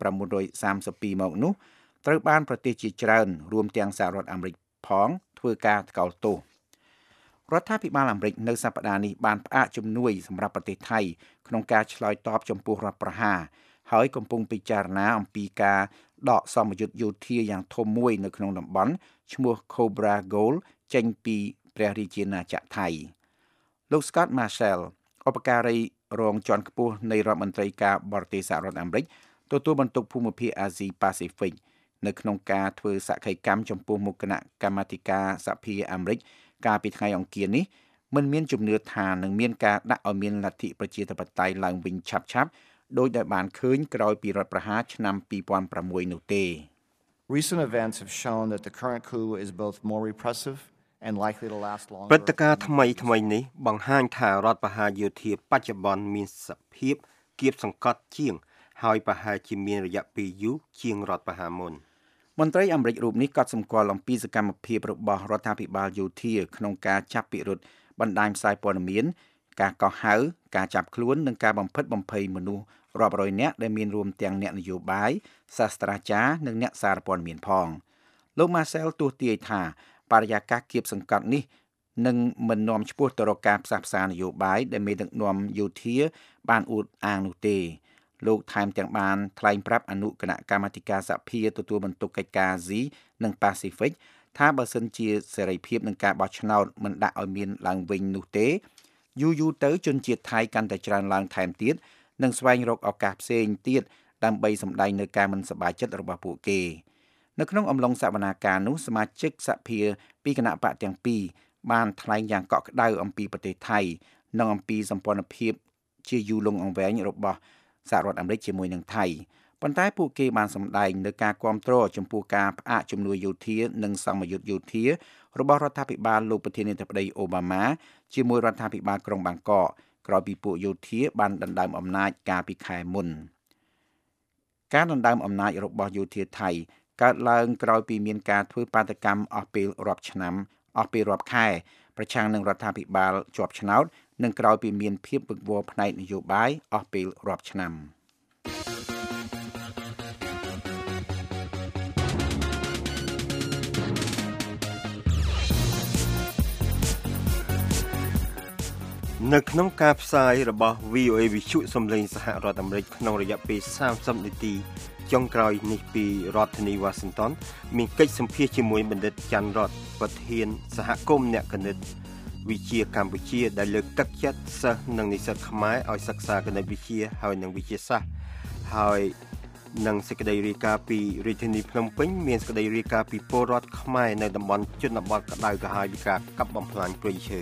1932មកនោះត្រូវបានប្រទេសជាច្រើនរួមទាំងសហរដ្ឋអាមេរិកផងធ្វើការថ្កោលទោសរដ្ឋាភិបាលអាមេរិកនៅសប្តាហ៍នេះបានផ្អាកជំនួយសម្រាប់ប្រទេសថៃក្នុងការឆ្លើយតបចំពោះរដ្ឋប្រហារហើយកំពុងពិចារណាអំពីការដកសម្ពយុទ្ធយោធាយ៉ាងធំមួយនៅក្នុងតំបន់ឈ្មោះ Cobra Gold ចេញពីព្រះរាជាណាចក្រថៃលោក Scott Marshall ឧបការីរងជាន់ខ្ពស់នៃរដ្ឋមន្ត្រីការបរទេសសហរដ្ឋអាមេរិកទទួលបន្ទុកភូមិភាគអាស៊ីប៉ាស៊ីហ្វិកនៅក្នុងការធ្វើសក្ខីកម្មចំពោះមុខគណៈកម្មាធិការសភាអាមេរិកកាលពីថ្ងៃអង្គារនេះមិនមានជំនឿថានឹងមានការដាក់ឲ្យមានលទ្ធិប្រជាធិបតេយ្យឡើងវិញឆាប់ដោយដែលបានឃើញក្រោយពីរដ្ឋប្រហារឆ្នាំ2006នោះទេ Recent events have shown that the current coup is both more repressive and likely to last longer. ព្រឹត្តិការណ៍ថ្មីនេះបង្ហាញថារដ្ឋប្រហារយោធាបច្ចុប្បន្នមានសភាពគៀបសង្កត់ជាងហើយប្រហែលជាមានរយៈពេលយូរជាងរដ្ឋប្រហារមុនមន្ត្រីអាមេរិករូបនេះក៏សម្គាល់អំពីសកម្មភាពរបស់រដ្ឋាភិបាលយោធាក្នុងការចាប់ពិរុទ្ធបណ្ដាញផ្សាយព័ត៌មានការកោះហៅការចាប់ខ្លួននិងការបំផិតបំភ័យមនុស្សរាប់រយនាក់ដែលមានរួមទាំងអ្នកនយោបាយសាស្ត្រាចារ្យនិងអ្នកសារព័ត៌មានផងលោក Marcel ទស្សន៍ទាយថាបរិយាកាសគៀបសង្កត់នេះនឹងមិននាំឆ្ពោះទៅរកការផ្សះផ្សានយោបាយដែលមានដឹកនាំយោធាបានអួតអាងនោះទេលោកថែមទាំងបានថ្លែងប្រាប់អនុគណៈកម្មាធិការសហភាទទួលបន្ទុកកិច្ចការអាស៊ីនិងប៉ាស៊ីហ្វិកថាបើសិនជាសេរីភាពនឹងការបោះឆ្នោតមិនដាក់ឲ្យមានឡើងវិញនោះទេយូរទៅជនជាតិថៃកាន់តែច្រើនឡើងថែមទៀតនិងស្វែងរកឱកាសផ្សេងទៀតដើម្បីសម្ដែងនៅការមិនសប្បាយចិត្តរបស់ពួកគេនៅក្នុងអំឡុងសវនាការនោះសមាជិកសភាពីគណៈបកទាំងពីរបានថ្លែងយ៉ាងកក់ក្ដៅអំពីប្រទេសថៃនិងអំពីសម្ព័ន្ធភាពជាយូរលង់អង្វែងរបស់សហរដ្ឋអាមេរិកជាមួយនឹងថៃប៉ុន្តែពួកគេបានសម្ដែងនៅការគាំទ្រចំពោះការផ្អាកជំនួយយោធានិងសម្ពយុទ្ធយោធារបស់រដ្ឋាភិបាលលោកប្រធានាធិបតីអូបាម៉ាជាមួយរដ្ឋាភិបាលក្រុងបាងកកក្រោយពីពួកយោធាបានដណ្ដើមអំណាចកាលពីខែមុនការដណ្ដើមអំណាចរបស់យោធាថៃកើតឡើងក្រោយពីមានការធ្វើបាតកម្មអស់ពេលរាប់ខែប្រឆាំងនឹងរដ្ឋាភិបាលជាប់ឆ្នោតនិងក្រោយពីមានភាពវឹកវរផ្នែកនយោបាយអស់ពេលរាប់ឆ្នាំនៅក្នុងការផ្សាយរបស់ VOA វិទ្យុសំឡេងសហរដ្ឋអាមេរិកក្នុងរយៈពេល30នាទីចុងក្រោយនេះពីរដ្ឋធានី Washington មានកិច្ចសម្ភាសជាមួយបណ្ឌិតច័ន្ទរតប្រធានសហគមន៍អ្នកគណិតវិទ្យាកម្ពុជាដែលលើកទឹកចិត្តសិស្សនិងនិស្សិតខ្មែរឲ្យសិក្សាគណិតវិទ្យាហើយនិងវិទ្យាសាស្ត្រហើយនឹងសេចក្តីរាយការណ៍ពីរាជធានីភ្នំពេញមានសេចក្តីរាយការណ៍ពីពលរដ្ឋខ្មែរនៅតំបន់ជនបទក្តៅក្រហាយពីការកាប់បំផ្លាញព្រៃឈើ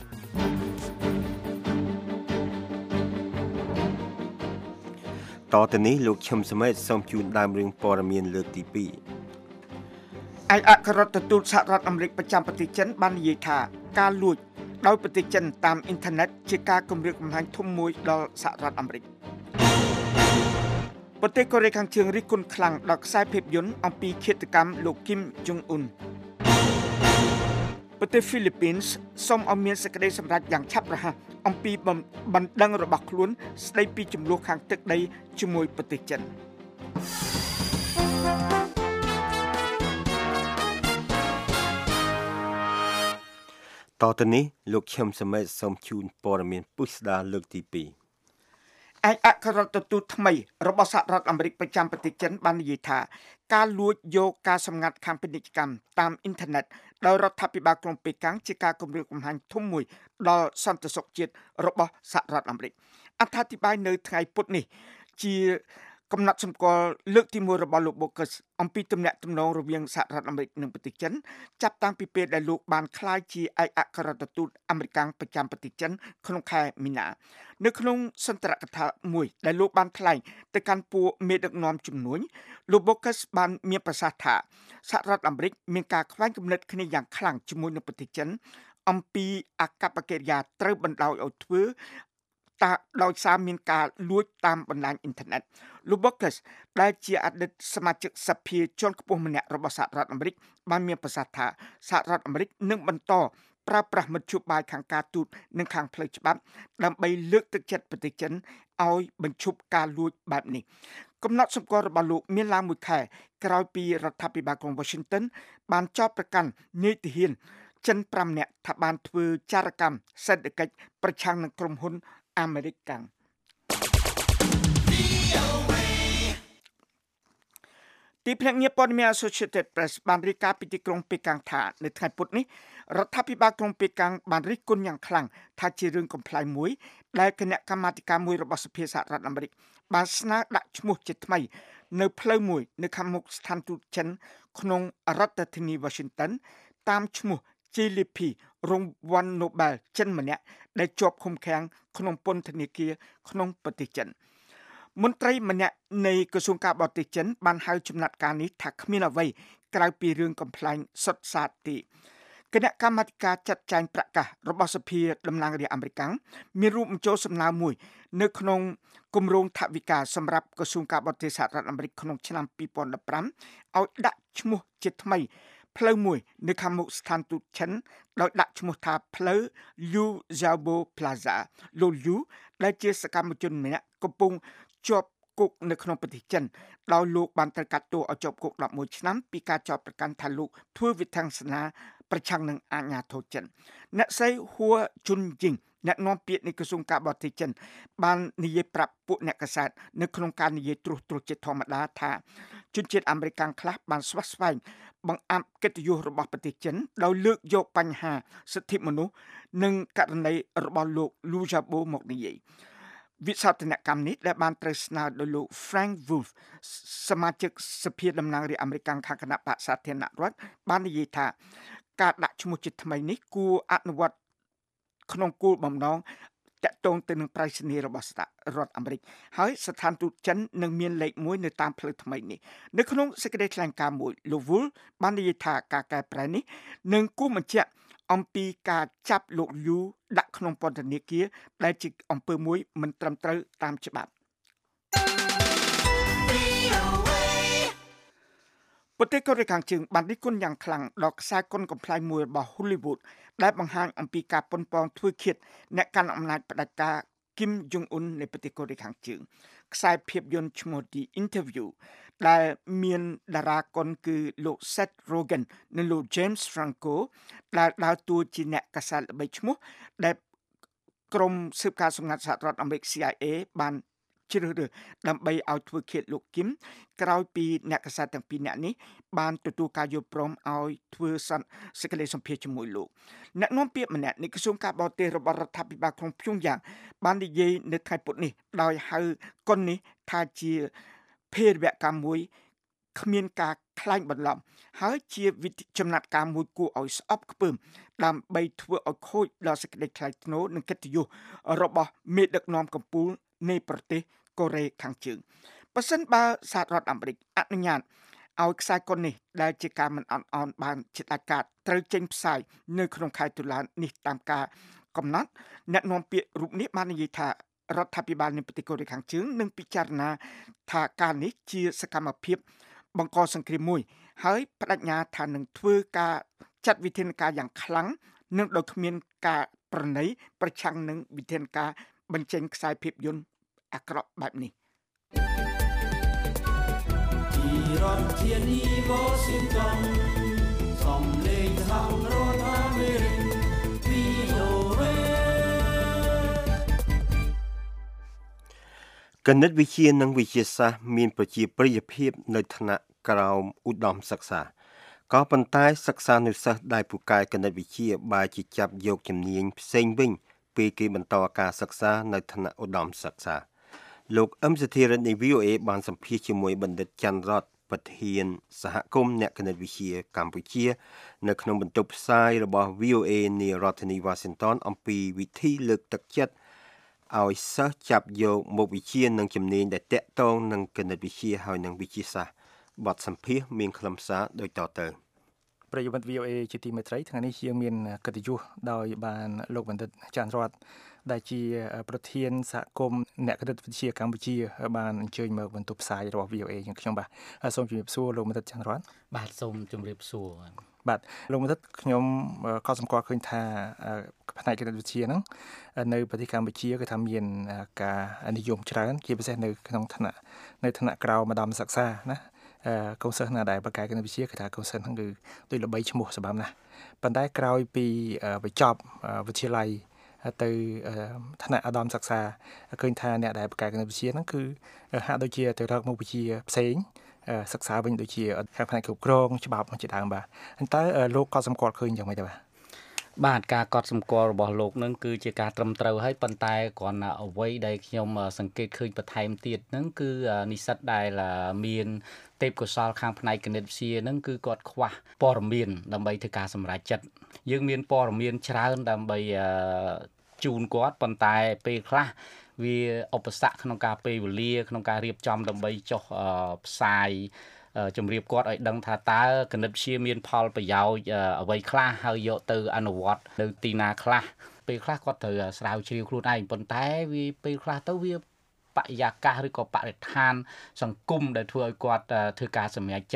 តទៅនេះលោកឈឹមសមេតសូមជូនដើមរឿងព័ត៌មានលើកទី2ឯកអគ្គរដ្ឋទូតសហរដ្ឋអាមេរិកប្រចាំប្រទេសចិនបាននិយាយថាការលួចដោយប្រទេសចិនតាមអ៊ីនធឺណិតជាការគំរាមកំហែងធំមួយដល់សហរដ្ឋអាមេរិកប្រទេសកូរ៉េខាងជើងរិះគន់ខ្លាំងដល់ខ្សែភាពយន្តអំពីឃាតកម្មលោកគីមជុងអ៊ុនប្រទេសហ្វីលីពីនសូមឲ្យមានសេចក្តីសម្រេចយ៉ាងឆាប់រហ័សអំពីបណ្ដឹងរបស់ខ្លួនស្ដីពីចំនួនខាងទឹកដីជាមួយប្រទេសចិនតទៅនេះលោកឈឹមសមេតសូមជូនព័ត៌មានពុស្ដាលើកទី2 ឯកអគ្គរដ្ឋទូតថ្មីរបស់សហរដ្ឋអាមេរិកប្រចាំប្រទេសចិនបាននិយាយថាការលួចយកការសម្ងាត់ខាងពាណិជ្ជកម្មតាមអ៊ីនធឺណិតដោយរដ្ឋាភិបាលក្រុងប៉េកាំងជាការគំរាមកំហែងធំមួយដល់សន្តិសុខជាតិរបស់សហរដ្ឋអាមេរិកអត្ថាធិប្បាយនៅថ្ងៃពុធនេះជាកំណត់សម្គាល់លើកទី1របស់លោក Bokus អំពីទំនាក់ទំនងរវាងសហរដ្ឋអាមេរិកនិងប្រទេសចិនចាប់តាំងពីពេលដែលលោកបានក្លាយជាឯកអគ្គរដ្ឋទូតអាមេរិកប្រចាំប្រទេសចិនក្នុងខែមីនានៅក្នុងសន្ទរកថាមួយដែលលោកបានថ្លែងទៅកាន់ពួកមេដឹកនាំជំនួញលោក Bokus បានមានប្រសាសន៍ថាសហរដ្ឋអាមេរិកមានការខ្វែងគំនិតគ្នាយ៉ាងខ្លាំងជាមួយនឹងប្រទេសចិនអំពីអកប្បកិរិយាត្រូវបណ្ដោយឲ្យធ្វើដោយសារមានការលួចតាមបណ្ដាញអ៊ីនធឺណិតលោក Bokus ដែលជាអតីតសមាជិកសភាជាន់ខ្ពស់ម្នាក់របស់សហរដ្ឋអាមេរិកបានមានប្រសាសន៍ថាសហរដ្ឋអាមេរិកនឹងបន្តប្រើប្រាស់មធ្យោបាយខាងការទូតនិងខាងផ្លូវច្បាប់ដើម្បីលើកទឹកចិត្តប្រទេសចិនឲ្យបញ្ឈប់ការលួចបែបនេះកំណត់សម្គាល់របស់លោកមានឡើងមួយខែក្រោយពីរដ្ឋាភិបាលក្រុង Washington បានចោទប្រកាន់នាយទាហានចិន5នាក់ថាបានធ្វើចារកម្មសេដ្ឋកិច្ចប្រឆាំងនឹងក្រុមហ៊ុនអាមេរិកកាំងទីភ្នាក់ងារព័ត៌មាន Associated Press បានរាយការណ៍ពីទីក្រុងប៉េកាំងថានៅថ្ងៃពុធនេះរដ្ឋាភិបាលក្រុងប៉េកាំងបានរិះគន់យ៉ាងខ្លាំងថាជារឿងកំប្លែងមួយដែលគណៈកម្មាធិការមួយរបស់សភាសហរដ្ឋអាមេរិកបានស្នើដាក់ឈ្មោះជាថ្មីនៅផ្លូវមួយនៅខាងមុខស្ថានទូតចិនក្នុងរដ្ឋធានី Washington តាមឈ្មោះJLP រង្វាន់ Nobel ចិនម្នាក់ដែលជាប់ឃុំឃាំងក្នុងពន្ធនាគារក្នុងប្រទេសចិនមន្ត្រីម្នាក់នៃក្រសួងការបរទេសចិនបានហៅចំណាត់ការនេះថាគ្មានអ្វីក្រៅពីរឿងកំ pl ែងសុទ្ធសាធទេគណៈកម្មាធិការចាត់ចែងប្រកាសរបស់សភាតំណាងរាស្ត្រអាមេរិកមានរួមបញ្ចូលសំណើមួយនៅក្នុងគម្រោងថវិកាសម្រាប់ក្រសួងការបរទេសសហរដ្ឋអាមេរិកក្នុងឆ្នាំ2015ឲ្យដាក់ឈ្មោះជាថ្មីផ្លូវមួយនៅខាងមុខស្ថានទូតចិនដោយដាក់ឈ្មោះថាផ្លូវ Liu Xiaobo Plaza លោក Liu ដែលជាសកម្មជនម្នាក់កំពុងជាប់គុកនៅក្នុងប្រទេសចិនដោយលោកបានត្រូវកាត់ទោសឲ្យជាប់គុក11ឆ្នាំពីការចោទប្រកាន់ថាលោកធ្វើវិធានការប្រឆាំងនឹងអាជ្ញាធរចិនអ្នកស្រីហួរជុនយីងអ្នកនាំពាក្យនៃក្រសួងការបរទេសចិនបាននិយាយប្រាប់ពួកអ្នកកាសែតនៅក្នុងការនិយាយត្រួសជាធម្មតាថាជនជាតិអាមេរិកខ្លះបានស្វាស្វែងបង្អាប់កិត្តិយសរបស់ប្រទេសចិនដោយលើកយកបញ្ហាសិទ្ធិមនុស្សនិងករណីរបស់លោក Liu Xiaobo មកនិយាយវិសោធនកម្មនេះដែលបានត្រូវស្នើដោយលោក Frank Wolf សមាជិកសភាតំណាងរាស្ត្រអាមេរិកខាងគណៈបក្សសាធារណរដ្ឋបាននិយាយថាការដាក់ឈ្មោះជាថ្មីនេះគួរអនុវត្តក្នុងគោលបំណងតាក់ទងទៅនឹងប្រៃសណីរបស់សហរដ្ឋអាមេរិកហើយស្ថានទូតចិននឹងមានលេខ1នៅតាមផ្លូវថ្មីនេះនៅក្នុងសេចក្តីថ្លែងការណ៍មួយលោក Wolf បាននិយាយថាការកែប្រែនេះនឹងគូបញ្ជាក់អំពីការចាប់លោកយូដាក់ក្នុងពន្ធនាគារដែលជាអំពើមួយមិនត្រឹមត្រូវតាមច្បាប់ប្រទេសកូរ៉េខាងជើងបានរិះគន់យ៉ាងខ្លាំងដល់ខ្សែគុនកំ pl មួយរបស់ Hollywood ដែលបង្ហាញអំពីការប៉ុនប៉ងធ្វើឃាតអ្នកកាន់អំណាចផ្ដាច់ការគីមយុងអ៊ុននៃប្រទេសកូរ៉េខាងជើងខ្សែភាពយន្តឈ្មោះ The Interview ដែលមានតារាគុនគឺលោក Seth Rogen និងលោក James Franco ដែលដើរតួជាអ្នកកាសែតល្បីឈ្មោះដែលក្រុមស៊ើបការសម្ងាត់សហរដ្ឋអាមេរិក CIA បានជ្រើសរើសដើម្បីឲ្យធ្វើឃាតលោកគីមក្រោយពីអ្នកកាសែតទាំងពីរនាក់នេះបានទទួលការយល់ព្រមឲ្យធ្វើសេចក្តីសម្ភាសន៍ជាមួយលោកអ្នកនាំពាក្យម្នាក់នៃក្រសួងការបរទេសរបស់រដ្ឋាភិបាលក្រុងព្យុងយ៉ាងបាននិយាយនៅថ្ងៃពុធនេះដោយហៅកុននេះថាជាភេរវកម្មមួយគ្មានការខ្លែងបន្លំហើយជាវិធីចំណាត់ការមួយគួរឲ្យស្អប់ខ្ពើមដើម្បីធ្វើឲ្យខូចដល់សេចក្តីថ្លៃថ្នូរនិងកិត្តិយសរបស់មេដឹកនាំកំពូលនៃប្រទេសកូរ៉េខាងជើងបើសិនបើសហរដ្ឋអាមេរិកអនុញ្ញាតឲ្យខ្សែគុននេះដែលជាការមិនអន់អន់បានជាដាច់ខាតត្រូវចេញផ្សាយនៅក្នុងខែតុលានេះតាមការកំណត់អ្នកនាំពាក្យរូបនេះបាននិយាយថារដ្ឋាភិបាលនៃប្រទេសកូរ៉េខាងជើងនឹងពិចារណាថាការនេះជាសកម្មភាពបង្កសង្គ្រាមមួយហើយបដិញ្ញាថានឹងធ្វើការចាត់វិធានការយ៉ាងខ្លាំងនិងដោយគ្មានការប្រណីប្រឆាំងនឹងវិធានការបញ្ចេញខ្សែភាពយន្តអាក្រក់បែបនេះពីរដ្ឋធានី Washington សំឡេងសហរដ្ឋអាមេរិក VOA គណិតវិទ្យានិងវិទ្យាសាស្ត្រមានប្រជាប្រិយភាពនៅថ្នាក់ក្រោមឧត្តមសិក្សាក៏ប៉ុន្តែសិក្សានុសិស្សដែលពូកែគណិតវិទ្យាបែរជាចាប់យកជំនាញផ្សេងវិញពេលគេបន្តការសិក្សានៅថ្នាក់ឧត្តមសិក្សាលោកអឹមសធិរិទ្ធនៃ VOA បានសម្ភាសជាមួយបណ្ឌិតច័ន្ទរតប្រធានសហគមន៍អ្នកគណិតវិទ្យាកម្ពុជានៅក្នុងបន្ទប់ផ្សាយរបស់ VOA នៃរដ្ឋធានី Washington អំពីវិធីលើកទឹកចិត្តឲ្យសិស្សចាប់យកមុខវិជ្ជានិងជំនាញដែលតាក់ទងនឹងគណិតវិទ្យាហើយនិងវិទ្យាសាស្ត្របទសម្ភាសន៍មានខ្លឹមសារដូចតទៅប្រិយមិត្ត VOA ជាទីមេត្រីថ្ងៃនេះយើងមានកិត្តិយសដោយបានលោកបណ្ឌិតច័ន្ទរតដែលជាប្រធានសហគមន៍អ្នកគណិតវិទ្យាកម្ពុជាបានអញ្ជើញមកបន្ទប់ផ្សាយរបស់ VOA យ៉ាងខ្ញុំបាទសូមជម្រាបសួរលោកបណ្ឌិតច័ន្ទរតបាទសូមជម្រាបសួរបាទលោកបណ្ឌិតខ្ញុំក៏សម្គាល់ឃើញថាផ្នែកគណិតវិទ្យាហ្នឹងនៅប្រទេសកម្ពុជាគឺថាមានការនិយមច្រើនជាពិសេសនៅក្នុងឋានៈក្រៅម្ដុំសិក្សាណាកូនសិស្សណាដែលបកកាយគណិតវិទ្យាគឺថាកូនសិស្សហ្នឹងគឺដូចល្បីឈ្មោះសម្រាប់ណាប៉ុន្តែក្រោយពីបញ្ចប់វិទ្យាល័យទៅថ្នាក់ឧត្តមសិក្សាឃើញថាអ្នកដែលបកកាយគណិតវិទ្យាហ្នឹងគឺហាក់ដូចជាទៅរកមុខវិជ្ជាផ្សេងសិក្សាវិញដូចជាខាងផ្នែកគ្រប់គ្រងច្បាប់ជាដើមបាទអញ្ចឹងលោកក៏សម្គាល់ឃើញយ៉ាងម៉េចដែរបាទការកត់សម្គាល់របស់លោកនឹងគឺជាការត្រឹមត្រូវហើយប៉ុន្តែគ្រាន់តែអ្វីដែលខ្ញុំសង្កេតឃើញបន្ថែមទៀតហ្នឹងគឺនិស្សិតដែលមានទេពកោសល្យខាងផ្នែកគណិតវិទ្យាហ្នឹងគឺគាត់ខ្វះព័ត៌មានដើម្បីធ្វើការសម្រេចចិត្តយើងមានព័ត៌មានច្រើនដើម្បីជូនគាត់ប៉ុន្តែពេលខ្លះវាឧបសគ្គក្នុងការពេលវេលាក្នុងការរៀបចំដើម្បីចុះផ្សាយជំរាបគាត់ឲ្យដឹងថាតើគណិតវិទ្យាមានផលប្រយោជន៍អ្វីខ្លះហើយយកទៅអនុវត្តនៅទីណាខ្លះពេលខ្លះគាត់ត្រូវស្រាវជ្រាវខ្លួនឯងប៉ុន្តែវាពេលខ្លះទៅវាបរិយាកាសឬក៏បរិស្ថានសង្គមដែលធ្វើឲ្យគាត់ធ្វើការសម្រេចចិត្ត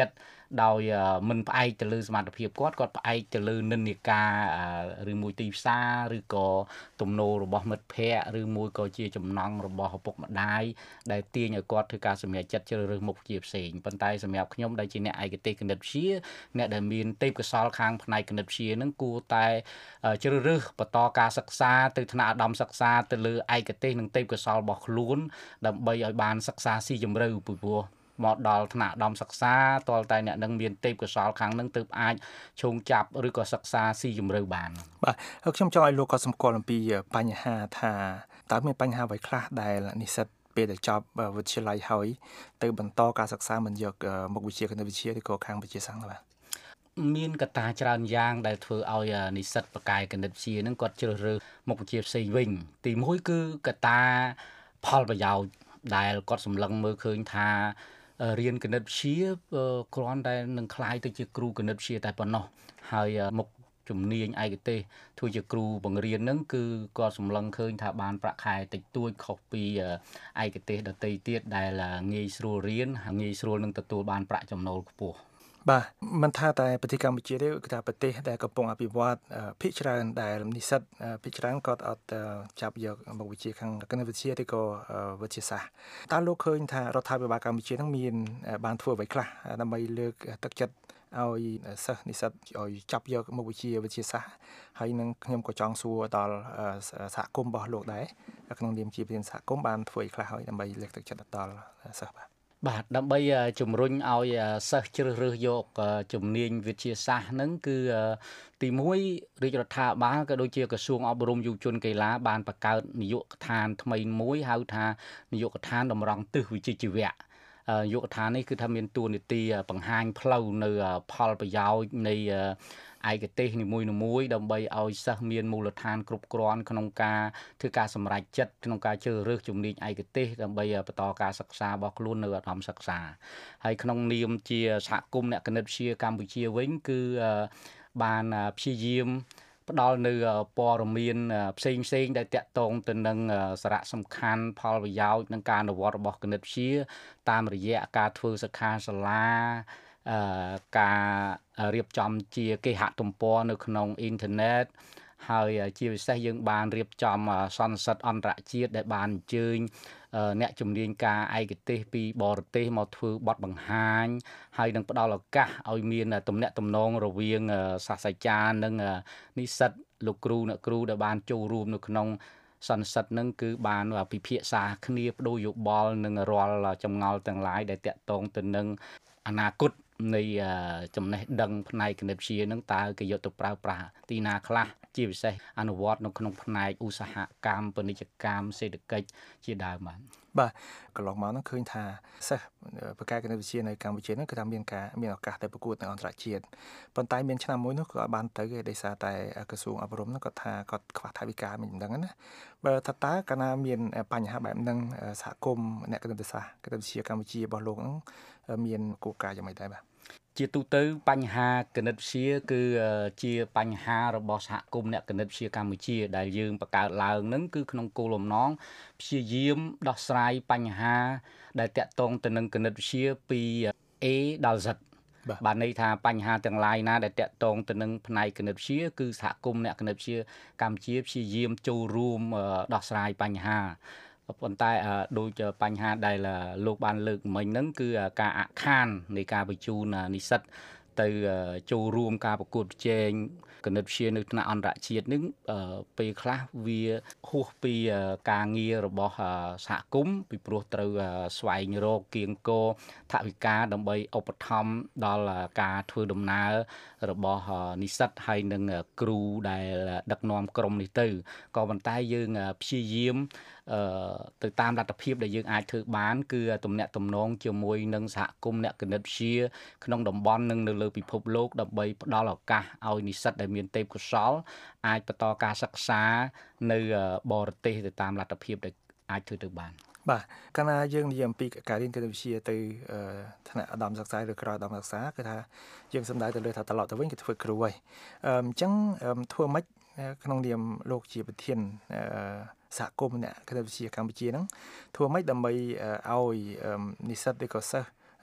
ដោយមិនផ្អែកទៅលើសមត្ថភាពគាត់ផ្អែកទៅលើនិន្នាការឬមួយទីផ្សារឬក៏ទំនោររបស់មិត្តភ័ក្តិឬមួយក៏ជាចំណង់របស់ឪពុកម្ដាយដែលទាញឲ្យគាត់ធ្វើការសម្រេចចិត្តជ្រើសរើសមុខវិជ្ជាផ្សេងប៉ុន្តែសម្រាប់ខ្ញុំដែលជាអ្នកឯកទេសគណិតវិទ្យាអ្នកដែលមានទេពកោសល្យខាងផ្នែកគណិតវិទ្យានឹងគួរតែជ្រើសរើសបន្តការសិក្សាទៅថ្នាក់ឧត្តមសិក្សាទៅលើឯកទេសនិងទេពកោសល្យរបស់ខ្លួនដើម្បីឲ្យបានសិក្សាស៊ីជម្រៅពីព្រោះមកដល់ថ្នាក់ឧត្តមសិក្សាតលតែអ្នកនឹងមានទេពកោសល្យខាងនឹងទើបអាចឈោងចាប់ឬក៏សិក្សាស៊ីជម្រៅបានបាទហើយខ្ញុំចង់ឲ្យលោកក៏សម្គាល់អំពីបញ្ហាថាតើមានបញ្ហាអ្វីខ្លះដែលនិស្សិតពេលដែលចប់វិទ្យាល័យហើយទៅបន្តការសិក្សាមិនយកមុខវិជ្ជាគណិតវិទ្យាឬក៏ខាងវិទ្យាសាស្ត្របាទមានកត្តាច្រើនយ៉ាងដែលធ្វើឲ្យនិស្សិតបកាយគណិតវិទ្យានឹងគាត់ជ្រើសរើសមុខវិជ្ជាផ្សេងវិញទី1គឺកត្តាផលប្រយោជន៍ដែលគាត់សម្លឹងមើលឃើញថារៀនគណិតវិទ្យាគ្រាន់តែនឹងក្លាយទៅជាគ្រូគណិតវិទ្យាតែប៉ុណ្ណោះហើយមុខជំនាញឯកទេសធ្វើជាគ្រូបង្រៀនហ្នឹងគឺគាត់សម្លឹងឃើញថាបានប្រាក់ខែតិចតួចខុសពីឯកទេសដទៃទៀតដែលងាយស្រួលរៀនហើយងាយស្រួលនឹងទទួលបានប្រាក់ចំណូលខ្ពស់បាទមិនថាតែប្រទេសកម្ពុជាទេគឺថាប្រទេសដែលកំពុងអភិវឌ្ឍភាគច្រើនដែលនិស្សិតភាគច្រើនគាត់អត់ចាប់យកមុខវិជ្ជាខាងគណិតវិទ្យាឬក៏វិទ្យាសាស្ត្រតើលោកឃើញថារដ្ឋាភិបាលកម្ពុជានឹងមានបានធ្វើអ្វីខ្លះដើម្បីលើកទឹកចិត្តឲ្យសិស្សនិស្សិតឲ្យចាប់យកមុខវិជ្ជាវិទ្យាសាស្ត្រហើយនឹងខ្ញុំក៏ចង់សួរដល់សហគមន៍របស់លោកដែរក្នុងនាមជាប្រធានសហគមន៍បានធ្វើអីខ្លះហើយដើម្បីលើកទឹកចិត្តដល់សិស្សបាទដើម្បីជំរុញឲ្យសិស្សជ្រើសរើសយកជំនាញវិទ្យាសាស្ត្រហ្នឹងគឺទី1រាជរដ្ឋាភិបាលក៏ដូចជាក្រសួងអប់រំយុវជនកីឡាបានបង្កើតនាយកដ្ឋានថ្មីមួយហៅថានាយកដ្ឋានតម្រង់ទិសវិជ្ជាជីវៈនាយកដ្ឋាននេះគឺថាមានតួនាទីបង្ហាញផ្លូវនៅផលប្រយោជន៍នៃឯកទេសនីមួយៗដើម្បីឲ្យសិស្សមានមូលដ្ឋានគ្រប់គ្រាន់ក្នុងការធ្វើការសម្រេចចិត្តក្នុងការជ្រើសរើសជំនាញឯកទេសដើម្បីបន្តការសិក្សារបស់ខ្លួននៅឧត្តមសិក្សាហើយក្នុងនាមជាសហគមន៍អ្នកគណិតវិទ្យាកម្ពុជាវិញគឺបានព្យាយាមផ្ដល់នៅព័ត៌មានផ្សេងៗដែលតាក់ទងទៅនឹងសារៈសំខាន់ផលប្រយោជន៍និងការអនុវត្តរបស់គណិតវិទ្យាតាមរយៈការធ្វើសិក្ខាសាលាការរៀបចំជាគេហទំព័រនៅក្នុងអ៊ីនធឺណិតហើយជាពិសេសយើងបានរៀបចំសន្និសីទអន្តរជាតិដែលបានអញ្ជើញអ្នកជំនាញការឯកទេសពីបរទេសមកធ្វើបទបង្ហាញហើយនឹងផ្ដល់ឱកាសឲ្យមានទំនាក់ទំនងរវាងសាស្ត្រាចារ្យនិងនិស្សិតលោកគ្រូអ្នកគ្រូដែលបានចូលរួមនៅក្នុងសន្និសីទនឹងគឺបានពិភាក្សាគ្នាបដូរយោបល់នឹងរាល់ចម្ងល់ទាំងឡាយដែលតាក់ទងទៅនឹងអនាគតនៃចំណេះដឹងផ្នែកគណិតវិទ្យានឹងតើគេយកទៅប្រើប្រាស់ទីណាខ្លះជាពិសេសអនុវត្តនៅក្នុងផ្នែកឧស្សាហកម្មពាណិជ្ជកម្មសេដ្ឋកិច្ចជាដើមបាទកន្លងមកហ្នឹងឃើញថាសិស្សបកាយគណិតវិទ្យានៅកម្ពុជាហ្នឹងគឺថាមានឱកាសទៅប្រកួតនៅអន្តរជាតិប៉ុន្តែមានឆ្នាំមួយនោះក៏បានទៅគេដោយសារតែក្រសួងអប់រំហ្នឹងគាត់ថាគាត់ខ្វះថវិកាមិនដឹងណាបើថាតើកាលណាមានបញ្ហាបែបហ្នឹងសហគមន៍អ្នកគណិតសាស្ត្រគណិតវិទ្យាកម្ពុជារបស់លោកហ្នឹងមានគោលការណ៍យ៉ាងម៉េចដែរបាទជាទូទៅបញ្ហាគណិតវិទ្យាគឺជាបញ្ហារបស់សហគមន៍អ្នកគណិតវិទ្យាកម្ពុជាដែលយើងបង្កើតឡើងនឹងគឺក្នុងគោលបំណងព្យាយាមដោះស្រាយបញ្ហាដែលតាក់ទងទៅនឹងគណិតវិទ្យាពី A ដល់ Z បានន័យថាបញ្ហាទាំងឡាយណាដែលតាក់ទងទៅនឹងផ្នែកគណិតវិទ្យាគឺសហគមន៍អ្នកគណិតវិទ្យាកម្ពុជាព្យាយាមចូលរួមដោះស្រាយបញ្ហាប៉ុន្តែដូចបញ្ហាដែលលោកបានលើកមិញហ្នឹងគឺការអាក់ខាននៃការបញ្ជូននិស្សិតទៅចូលរួមការប្រកួតប្រជែងគណិតវិទ្យានៅថ្នាក់អន្តរជាតិនឹងពេលខ្លះវាហួសពីការងាររបស់សហគមន៍ពីព្រោះត្រូវស្វែងរកគៀងគរថវិកាដើម្បីឧបត្ថម្ភដល់ការធ្វើដំណើររបស់និស្សិតហើយនិងគ្រូដែលដឹកនាំក្រុមនេះទៅក៏ប៉ុន្តែយើងព្យាយាមទៅតាមលទ្ធភាពដែលយើងអាចធ្វើបានគឺទំនាក់ទំនងជាមួយនឹងសហគមន៍អ្នកគណិតវិទ្យាក្នុងតំបន់និងនៅលើពិភពលោកដើម្បីផ្ដល់ឱកាសឲ្យនិស្សិតដែលមានទេពកោសល្យអាចបន្តការសិក្សានៅបរទេសទៅតាមលទ្ធភាពដែលអាចធ្វើទៅបានបាទកាលណាយើងនិយាយអំពីការរៀនគណិតវិទ្យាទៅថ្នាក់ឧត្តមសិក្សាឬក្រៅឧត្តមសិក្សាគឺថាយើងសំដៅទៅលើថាត្រឡប់ទៅវិញគឺធ្វើគ្រូហើយអញ្ចឹងធ្វើម៉េចក្នុងនាមលោកជាប្រធានសហគមន៍អ្នកគណិតវិទ្យាកម្ពុជាហ្នឹងធ្វើម៉េចដើម្បីឲ្យនិស្សិតឬក៏សិស្ស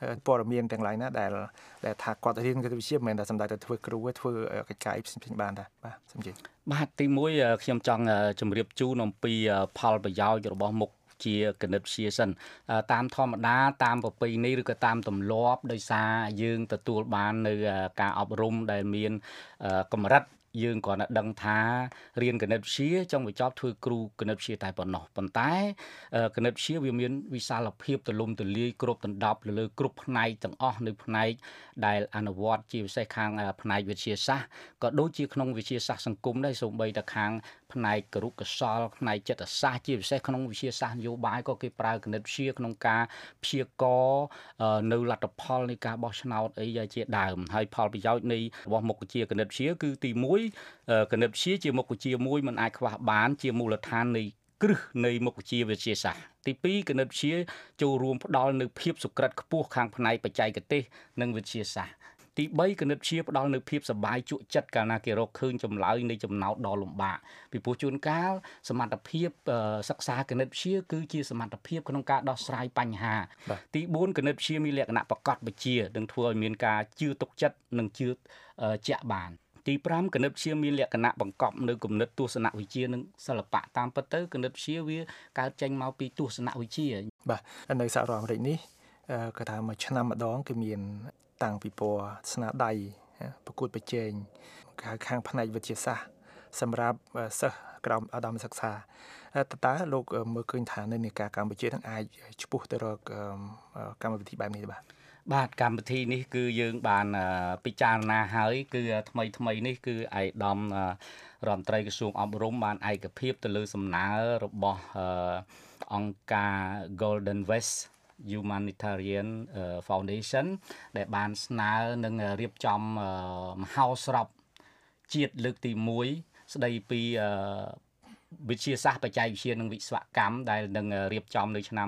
ព័ត៌មានទាំងឡាយណាដែលថាគាត់រៀនគណិតវិទ្យាមិនមែនតែសំដៅតែធ្វើគ្រូទេធ្វើកិច្ចការផ្សេងៗបានដែរបាទសូមជឿបាទទី1ខ្ញុំចង់ជម្រាបជូនអំពីផលប្រយោជន៍របស់មុខជាគណិតវិទ្យាសិនតាមធម្មតាតាមប្រពៃណីឬក៏តាមទម្លាប់ដោយសារយើងទទួលបាននៅការអប់រំដែលមានកម្រិតយើងគ្រាន់តែដឹងថារៀនគណិតវិទ្យាចង់បញ្ចប់ធ្វើគ្រូគណិតវិទ្យាតែប៉ុណ្ណោះប៉ុន្តែគណិតវិទ្យាវាមានវិសាលភាពទូលំទូលាយគ្រប់ដណ្ដប់លើគ្រប់ផ្នែកទាំងអស់នៅផ្នែកដែលអនុវត្តជាពិសេសខាងផ្នែកវិទ្យាសាស្ត្រក៏ដូចជាក្នុងវិទ្យាសាស្ត្រសង្គមដែរសូម្បីតែខាងផ្នែកគរុកោសល្យផ្នែកចិត្តសាស្ត្រជាពិសេសក្នុងវិទ្យាសាស្ត្រនយោបាយក៏គេប្រើគណិតវិទ្យាក្នុងការព្យាករណ៍នៅលទ្ធផលនៃការបោះឆ្នោតអីជាដើមហើយផលប្រយោជន៍នៃរបស់មុខវិជ្ជាគណិតវិទ្យាគឺទី1គណិតវិទ្យាជាមុខវិជ្ជាមួយមិនអាចខ្វះបានជាមូលដ្ឋាននៃគ្រឹះនៃមុខវិជ្ជាវិទ្យាសាស្ត្រទី2គណិតវិទ្យាចូលរួមផ្ដល់នូវភាពសុក្រិតខ្ពស់ខាងផ្នែកបច្ចេកទេសនិងវិទ្យាសាស្ត្រទី3គណិតវិទ្យាផ្ដល់នូវភាពសប្បាយជក់ចិត្តកាលណាគេរកឃើញចម្លើយនៃចំណោទដ៏លំបាកពីព្រោះជួនកាលសមត្ថភាពសិក្សាគណិតវិទ្យាគឺជាសមត្ថភាពក្នុងការដោះស្រាយបញ្ហាទី4គណិតវិទ្យាមានលក្ខណៈប្រកបវិជ្ជានឹងធ្វើឲ្យមានការជឿទុកចិត្តនិងជឿជាក់បានទី5គណិតវិទ្យាមានលក្ខណៈបង្កប់នៅគំនិតទស្សនវិជ្ជានិងសិល្បៈតាមពិតទៅគណិតវិទ្យាវាកើតចេញមកពីទស្សនវិជ្ជាបាទនៅសហរដ្ឋអាមេរិកនេះគាត់ថាមួយឆ្នាំម្ដងគឺមានតាំងពីពណ៌ស្នាដៃប្រកួតប្រជែងខាងផ្នែកវិទ្យាសាស្ត្រសម្រាប់សិស្សក្រោមឧត្តមសិក្សាតើលោកមើលឃើញថានៅនៃការកម្ពុជានឹងអាចឆ្ពោះទៅរកកម្មវិធីបែបនេះទេបាទកម្មវិធីនេះគឺយើងបានពិចារណាហើយគឺថ្មីនេះគឺឯកឧត្តមរដ្ឋមន្ត្រីក្រសួងអប់រំបានឯកភាពទៅលើសំណើរបស់អង្គការ Golden West Humanitarian Foundation ដែលបានស្នើនឹងរៀបចំមហោស្រពជាតិលើកទី1ស្ដីពីវិទ្យាសាស្ត្របច្ចេកវិទ្យានិងវិស្វកម្មដែលនឹងរៀបចំនៅឆ្នាំ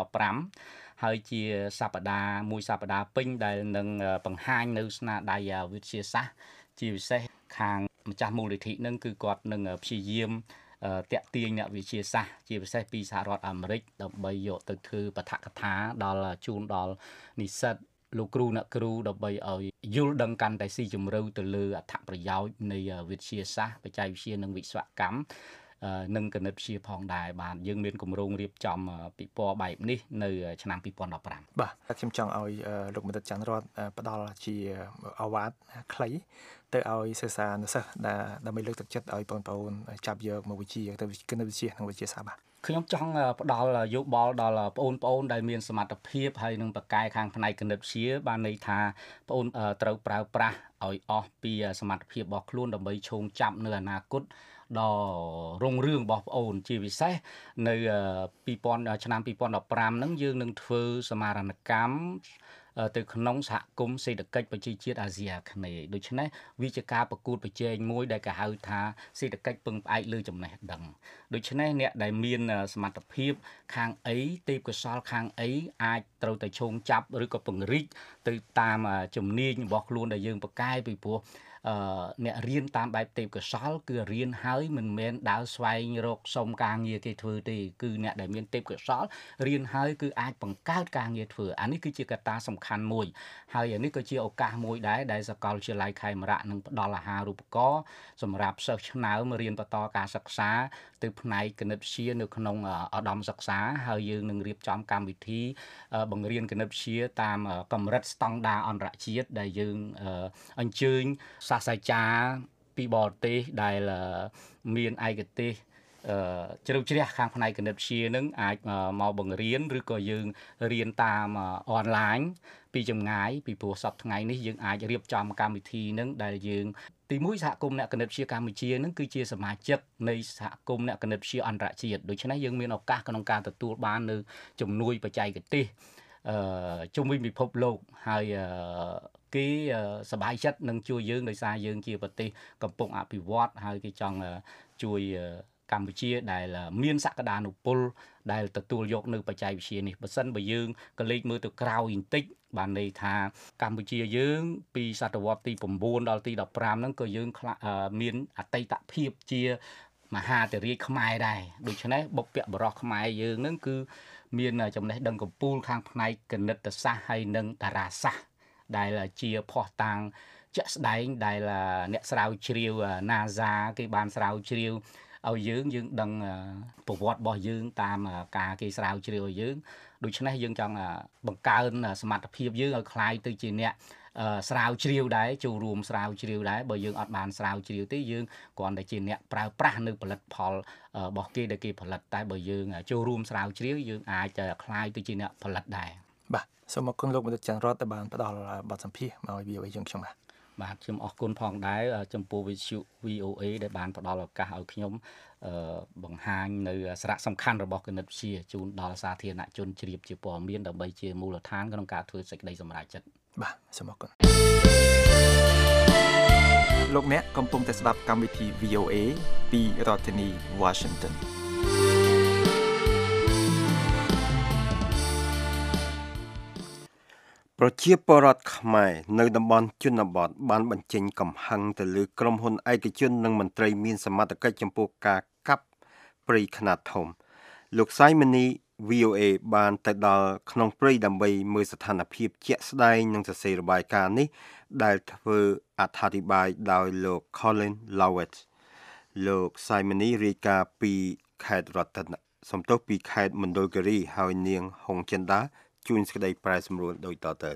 2015ហើយជាសប្តាហ៍ពេញដែលនឹងបង្ហាញនៅស្នាដៃវិទ្យាសាស្ត្រជាពិសេសខាងម្ចាស់មូលនិធិនឹងគឺគាត់នឹងព្យាយាមតាក់ទាញអ្នកវិទ្យាសាស្ត្រជាពិសេសពីសហរដ្ឋអាមេរិកដើម្បីយកទៅធ្វើបឋកថាដល់ជូនដល់និស្សិតលោកគ្រូអ្នកគ្រូដើម្បីឲ្យយល់ដឹងកាន់តែស៊ីជម្រៅទៅលើអត្ថប្រយោជន៍នៃវិទ្យាសាស្ត្របច្ចេកវិទ្យានិងវិស្វកម្មនិងគណិតវិទ្យាផងដែរបាទយើងមានគម្រោងរៀបចំពិព័រណ៍បែបនេះនៅឆ្នាំ2015 បាទខ្ញុំចង់ឲ្យលោកបណ្ឌិតច័ន្ទរតផ្ដល់ជាអវ៉ាតខ្លីទៅឲ្យសិស្សានុសិស្សដើម្បីលើកទឹកចិត្តឲ្យបងប្អូនចាប់យកមកវិជ្ជាទៅគណិតវិទ្យានិងវិទ្យាសាស្ត្របាទខ្ញុំចង់ផ្ដល់យោបល់ដល់បងប្អូនដែលមានសមត្ថភាពហើយនឹងបកកែខាងផ្នែកគណិតវិទ្យាបានន័យថាបងប្អូនត្រូវប្រើប្រាស់ឲ្យអស់ពីសមត្ថភាពរបស់ខ្លួនដើម្បីឈោងចាប់នៅអនាគតដ៏រុងរឿងរបស់បងប្អូនជាពិសេសនៅឆ្នាំ2015ហ្នឹងយើងនឹងធ្វើសមារណកម្មទៅក្នុងសហគមន៍សេដ្ឋកិច្ចប្រជាជាតិអាស៊ីអាគ្នេយ៍ដូច្នេះវាជាការប្រកួតប្រជែងមួយដែលគេហៅថាសេដ្ឋកិច្ចពឹងផ្អែកលើចំណេះដឹងដូច្នេះអ្នកដែលមានសមត្ថភាពខាងអីទេពកោសល្យខាងអីអាចត្រូវតែឈោងចាប់ឬក៏ពង្រីកទៅតាមជំនាញរបស់ខ្លួនដែលយើងប្រកែពីព្រោះអ្នករៀនតាមបែបទេពកោសល្យគឺរៀនហើយមិនមែនដើរស្វែងរកសុំការងារគេធ្វើទេគឺអ្នកដែលមានទេពកោសល្យរៀនហើយគឺអាចបង្កើតការងារធ្វើអានេះគឺជាកត្តាសំខាន់មួយហើយអានេះក៏ជាឱកាសមួយដែរដែលសាកលវិទ្យាល័យខេមរៈនឹងផ្ដល់អាហារូបករណ៍សម្រាប់សិស្សឆ្នើមរៀនបន្តការសិក្សាទៅផ្នែកគណិតវិទ្យានៅក្នុងឧត្តមសិក្សាហើយយើងនឹងរៀបចំកម្មវិធីបង្រៀនគណិតវិទ្យាតាមកម្រិតស្តង់ដារអន្តរជាតិដែលយើងអញ្ជើញសាស្ត្រាចារ្យពីបរទេសដែលមានឯកទេសជ្រៅជ្រះខាងផ្នែកគណិតវិទ្យានឹងអាចមកបង្រៀនឬក៏យើងរៀនតាមអនឡាញពីចម្ងាយពីព្រោះសប្តាហ៍ថ្ងៃនេះយើងអាចរៀបចំកម្មវិធីនឹងដែលយើងទី1សហគមន៍អ្នកគណិតវិទ្យាកម្ពុជានឹងគឺជាសមាជិកនៃសហគមន៍អ្នកគណិតវិទ្យាអន្តរជាតិដូច្នេះយើងមានឱកាសក្នុងការទទួលបាននៅជំនួយបច្ចេកទេសជុំវិញពិភពលោកហើយគេសប្បាយចិត្តនឹងជួយយើងដោយសារយើងជាប្រទេសកំពុងអភិវឌ្ឍហើយគេចង់ជួយកម្ពុជាដែលមានសក្តានុពលដែលទទួលយកនៅបច្ចេកវិទ្យានេះបើសិនបើយើងក៏លេខមើលទៅក្រោយបន្តិចបានន័យថាកម្ពុជាយើងពីសតវត្សទី9ដល់ទី15ហ្នឹងក៏យើងមានអតីតភាពជាមហាទរាជខ្មែរដែរដូច្នេះបុព្វបុរសខ្មែរយើងនឹងគឺមានចំណេះដឹងកំពូលខាងផ្នែកគណិតសាស្ត្រហើយនិងតារាសាស្ត្រដែលជាភស្តុតាងជាក់ស្ដែងដែលអ្នកស្រាវជ្រាវ NASA គេបានស្រាវជ្រាវឲ្យយើងដឹងប្រវត្តិរបស់យើងតាមការគេស្រាវជ្រាវឲ្យយើងដូច្នេះយើងចង់បង្កើនសមត្ថភាពយើងឲ្យคล้ายទៅជាអ្នកស្រាវជ្រាវដែរចូលរួមស្រាវជ្រាវដែរបើយើងអត់បានស្រាវជ្រាវទេយើងគ្រាន់តែជាអ្នកប្រើប្រាស់នៅផលិតផលរបស់គេដែលគេផលិតតែបើយើងចូលរួមស្រាវជ្រាវយើងអាចคล้ายទៅជាអ្នកផលិតដែរបាទសូមអរគុណលោកបណ្ឌិតច័ន្ទរតដែលបានផ្ដល់បទសម្ភាសន៍មកឲ្យ VOA យើងខ្ញុំបាទខ្ញុំអរគុណផងដែរចំពោះវិទ្យុ VOA ដែលបានផ្ដល់ឱកាសឲ្យខ្ញុំបង្ហាញនៅសារៈសំខាន់របស់គណិតវិទ្យាជូនដល់សាធារណជនជ្រាបជាព័ត៌មានដើម្បីជាមូលដ្ឋានក្នុងការធ្វើសេចក្តីសម្រេចចិត្តបាទសូមអរគុណលោកអ្នកកំពុងតែស្ដាប់កម្មវិធី VOA ពីរដ្ឋធានី Washington ប្រជាពលរដ្ឋខ្មែរនៅតំបន់ជនបទបានបញ្ចេញកំហឹងទៅលើក្រុមហ៊ុនឯកជននិងមន្ត្រីមានសមត្ថកិច្ចចំពោះការកាប់ព្រៃខ្នាតធំលោកសៃមនី VOA បានទៅដល់ក្នុងព្រៃដើម្បីមើលស្ថានភាពជាក់ស្ដែងនិងសរសេររបាយការណ៍នេះដែលធ្វើអត្ថាធិប្បាយដោយលោក Colin Lowett លោកសៃមនីរាយការណ៍ពីខេត្តរតនសំទោសពីខេត្តមណ្ឌលគិរីហើយនាងហុងចិន្តាជួនសេចក្តីប្រែសម្រួលដូចតទៅ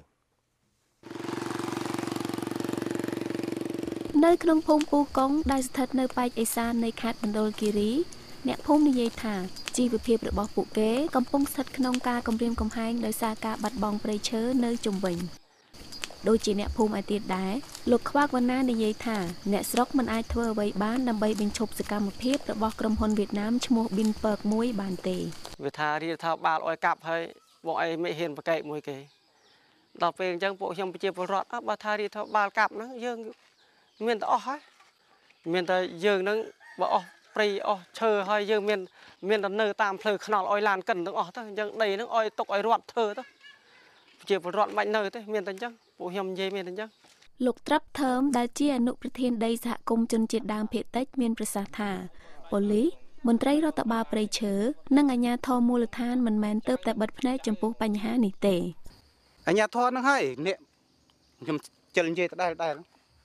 នៅក្នុងភូមិពូកុងដែលស្ថិតនៅប៉ែកឦសាននៃខេត្តមណ្ឌលគិរីអ្នកភូមិនិយាយថាជីវភាពរបស់ពួកគេកំពុងស្ថិតក្នុងការគំរាមកំហែងដោយសារការបាត់បង់ព្រៃឈើនៅជុំវិញដូចជាអ្នកភូមិឯទៀតដែរលោកខ្វាកវណ្ណានិយាយថាអ្នកស្រុកមិនអាចធ្វើអ្វីបានដើម្បីបញ្ឈប់សកម្មភាពរបស់ក្រុមហ៊ុនវៀតណាមឈ្មោះ Binperk មួយបានទេវាថារដ្ឋាភិបាលឲ្យកាប់ហើយបងអីមិនហ៊ានប្រកែកមួយគេដល់ពេលអញ្ចឹងពួកខ្ញុំប្រជាពលរដ្ឋបើថារដ្ឋាភិបាលកាប់ហ្នឹងយើងមានតែអស់ហើយមានតែយើងហ្នឹងបើអស់ព្រៃអស់ឈើហើយយើងមានតែនៅតាមផ្លូវថ្នល់ឲ្យឡានកិនទាំងអស់ទៅអញ្ចឹងដីហ្នឹងឲ្យទុកឲ្យរដ្ឋធ្វើទៅប្រជាពលរដ្ឋមិននៅទេមានតែអញ្ចឹងពួកខ្ញុំនិយាយមានតែអញ្ចឹងលោកត្រាប់ថើមដែលជាអនុប្រធានដីសហគមន៍ជនជាតិដើមភាគតិចមានប្រសាសន៍ថាប៉ូលីសមន្ត្រីរដ្ឋបាលព្រៃឈើនិងអាជ្ញាធរមូលដ្ឋានមិនមែនទៅតែបិទភ្នែកចំពោះបញ្ហានេះទេអាជ្ញាធរហ្នឹងហើយនេះខ្ញុំជិលនិយាយទៅដែរ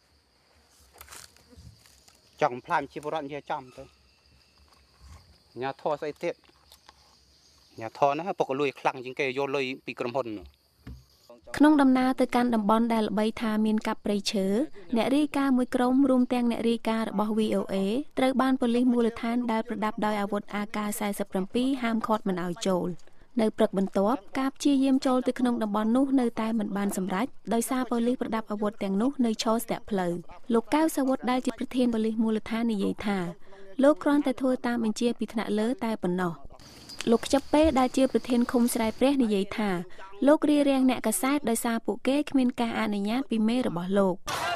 ចង់ផ្លាញជីវរដ្ឋនិយាយចំទៅអាជ្ញាធរស្អីទៀតអាជ្ញាធរហ្នឹងពុកលួយខ្លាំងជាងគេយកលុយពីក្រុមហ៊ុនក្នុងដំណើរទៅកាន់តំបន់ដែលល្បីថាមានកាប់ព្រៃឈើអ្នករាយការណ៍មួយក្រុមរួមទាំងអ្នករាយការណ៍របស់ VOA ត្រូវបានប៉ូលីសមូលដ្ឋានដែលប្រដាប់ដោយអាវុធ AK-47 ហាមឃាត់មិនឲ្យចូលនៅព្រឹកបន្ទាប់ការព្យាយាមចូលទៅក្នុងតំបន់នោះនៅតែមិនបានសម្រេចដោយសារប៉ូលីសប្រដាប់អាវុធទាំងនោះនៅឈរស្ទាក់ផ្លូវលោកកៅសាវុធដែលជាប្រធានប៉ូលីសមូលដ្ឋាននិយាយថាលោកគ្រាន់តែធ្វើតាមបញ្ជាពីថ្នាក់លើតែប៉ុណ្ណោះលោកខ្ចប់ពេដែលជាប្រធានឃុំស្រែព្រះនិយាយថាលោករៀបរៀងអ្នកកាសែតដោយសារពួកគេគ្មានការអនុញ្ញាតពីមេរបស់លោក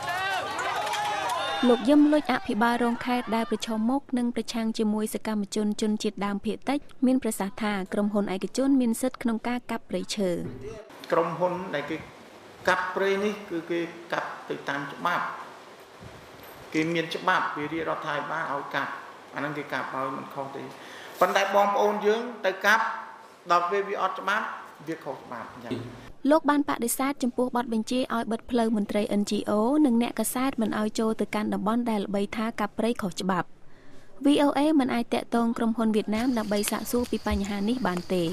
យឹមលុចអភិបាលរងខេត្តដែលប្រឈមមុខនឹងប្រឆាំងជាមួយសកម្មជនជនជាតិដើមភាគតិចមានប្រសាសន៍ថាក្រុមហ៊ុនឯកជនមានសិទ្ធិក្នុងការកាប់ព្រៃឈើក្រុមហ៊ុនដែលគេកាប់ព្រៃនេះគឺគេកាប់ទៅតាមច្បាប់គេមានច្បាប់ពីរាជរដ្ឋាភិបាលឲ្យកាប់អាហ្នឹងគេកាប់ឲ្យមិនខុសទេប៉ុន្តែបងប្អូនយើងទៅកាប់ដល់ពេលវាអត់ច្បាប់វាខុសច្បាប់អញ្ចឹងលោកបានបដិសេធចំពោះបទបញ្ជាឲ្យបិទផ្លូវមន្ត្រី NGO និងអ្នកកាសែតមិនឲ្យចូលទៅកាន់តំបន់ដែលល្បីថាកាប់ព្រៃខុសច្បាប់ VOA មិនអាចតាក់ទងក្រុមហ៊ុនវៀតណាមដើម្បីសាកសួរពីបញ្ហានេះបានទេ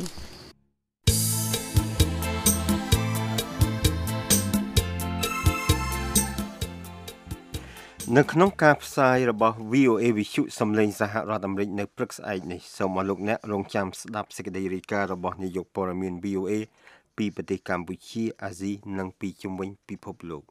នៅក្នុងការផ្សាយរបស់ VOA វិទ្យុសំឡេងសហរដ្ឋអាមេរិកនៅព្រឹកស្អែកនេះសូមឲ្យលោកអ្នករងចាំស្ដាប់សេចក្តីរាយការណ៍របស់នាយកព័ត៌មាន VOA ពីប្រទេសកម្ពុជាអាស៊ីនិងពីជុំវិញពិភពលោក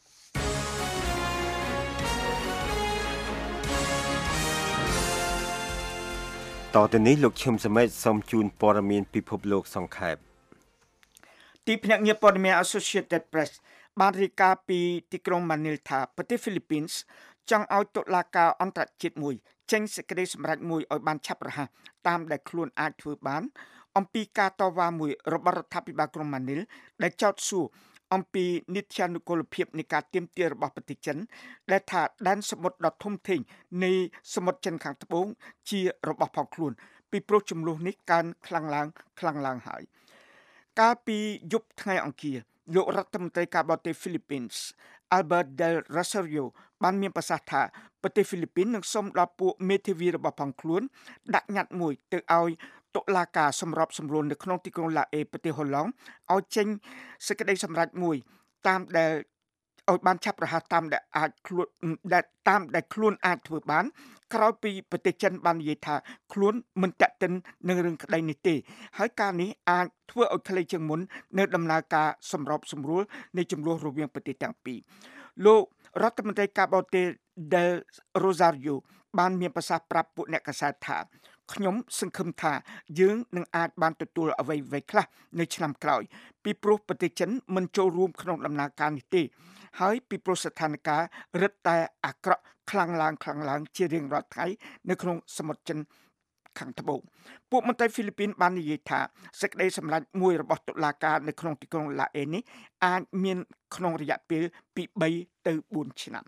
តទៅនេះលោកឈឹមសមេតសូមជូនព័ត៌មានពិភពលោកសង្ខេបទីភ្នាក់ងារព័ត៌មាន Associated Press បានរាយការណ៍ពីទីក្រុងម៉ានីលថាប្រទេសហ្វីលីពីនចង់ឲ្យតុលាការអន្តរជាតិមួយចេញសេចក្តីសម្រេចមួយឲ្យបានឆាប់រហ័សតាមដែលខ្លួនអាចធ្វើបានអំពីការតវ៉ាមួយរបស់រដ្ឋាភិបាលក្រុងម៉ានីលដែលចោទសួរអំពីនីតិអនុគមភាពនៃការទាមទាររបស់ប្រទេសចិនដែលថាដែនសមុទ្រដ៏ធំធេងនៃសមុទ្រចិនខាងត្បូងជារបស់ផងខ្លួនពីព្រោះចំនួននេះកើនខ្លាំងឡើងហើយកាលពីយប់ថ្ងៃអង្គារលោករដ្ឋមន្ត្រីការបរទេសហ្វីលីពីន Albert del Rosario បានមានប្រសាសន៍ថាប្រទេសហ្វីលីពីននឹងសុំដល់ពួកមេធាវីរបស់ផងខ្លួនដាក់ញត្តិមួយទៅឲ្យតុលាការសម្របសម្រួលនៅក្នុងទីក្រុងឡាអេប្រទេសហូឡង់ឲ្យចេញសេចក្តីសម្រេចមួយតាមដែលឲ្យបានឆាប់រហ័សតាមដែលខ្លួនអាចធ្វើបានក្រោយពីប្រទេសចិនបាននិយាយថាខ្លួនមិនតាក់ទិននឹងរឿងក្តីនេះទេហើយការនេះអាចធ្វើឲ្យខ្លីជាងមុននៅដំណើរការសម្របសម្រួលនៃចំនួនរវាងប្រទេសទាំងពីរលោករដ្ឋមន្ត្រីការបរទេស Del Rosario បានមានប្រសាសន៍ប្រាប់ពួកអ្នកកាសែតថាខ្ញុំសង្ឃឹមថាយើងនឹងអាចបានទទួលអ្វីៗខ្លះនៅឆ្នាំក្រោយពីព្រោះប្រទេសចិនមិនចូលរួមក្នុងដំណើរការនេះទេហើយពីព្រោះស្ថានភាពរឹតតែអាក្រក់ខ្លាំងឡើងជារៀងរាល់ថ្ងៃនៅក្នុងសមុទ្រចិនខាងត្បូងពួកមន្ត្រីហ្វីលីពីនបាននិយាយថាសេចក្តីសម្រេចមួយរបស់តុលាការនៅក្នុងទីក្រុងឡាអេនេះអាចមានក្នុងរយៈពេលពី3ទៅ4ឆ្នាំ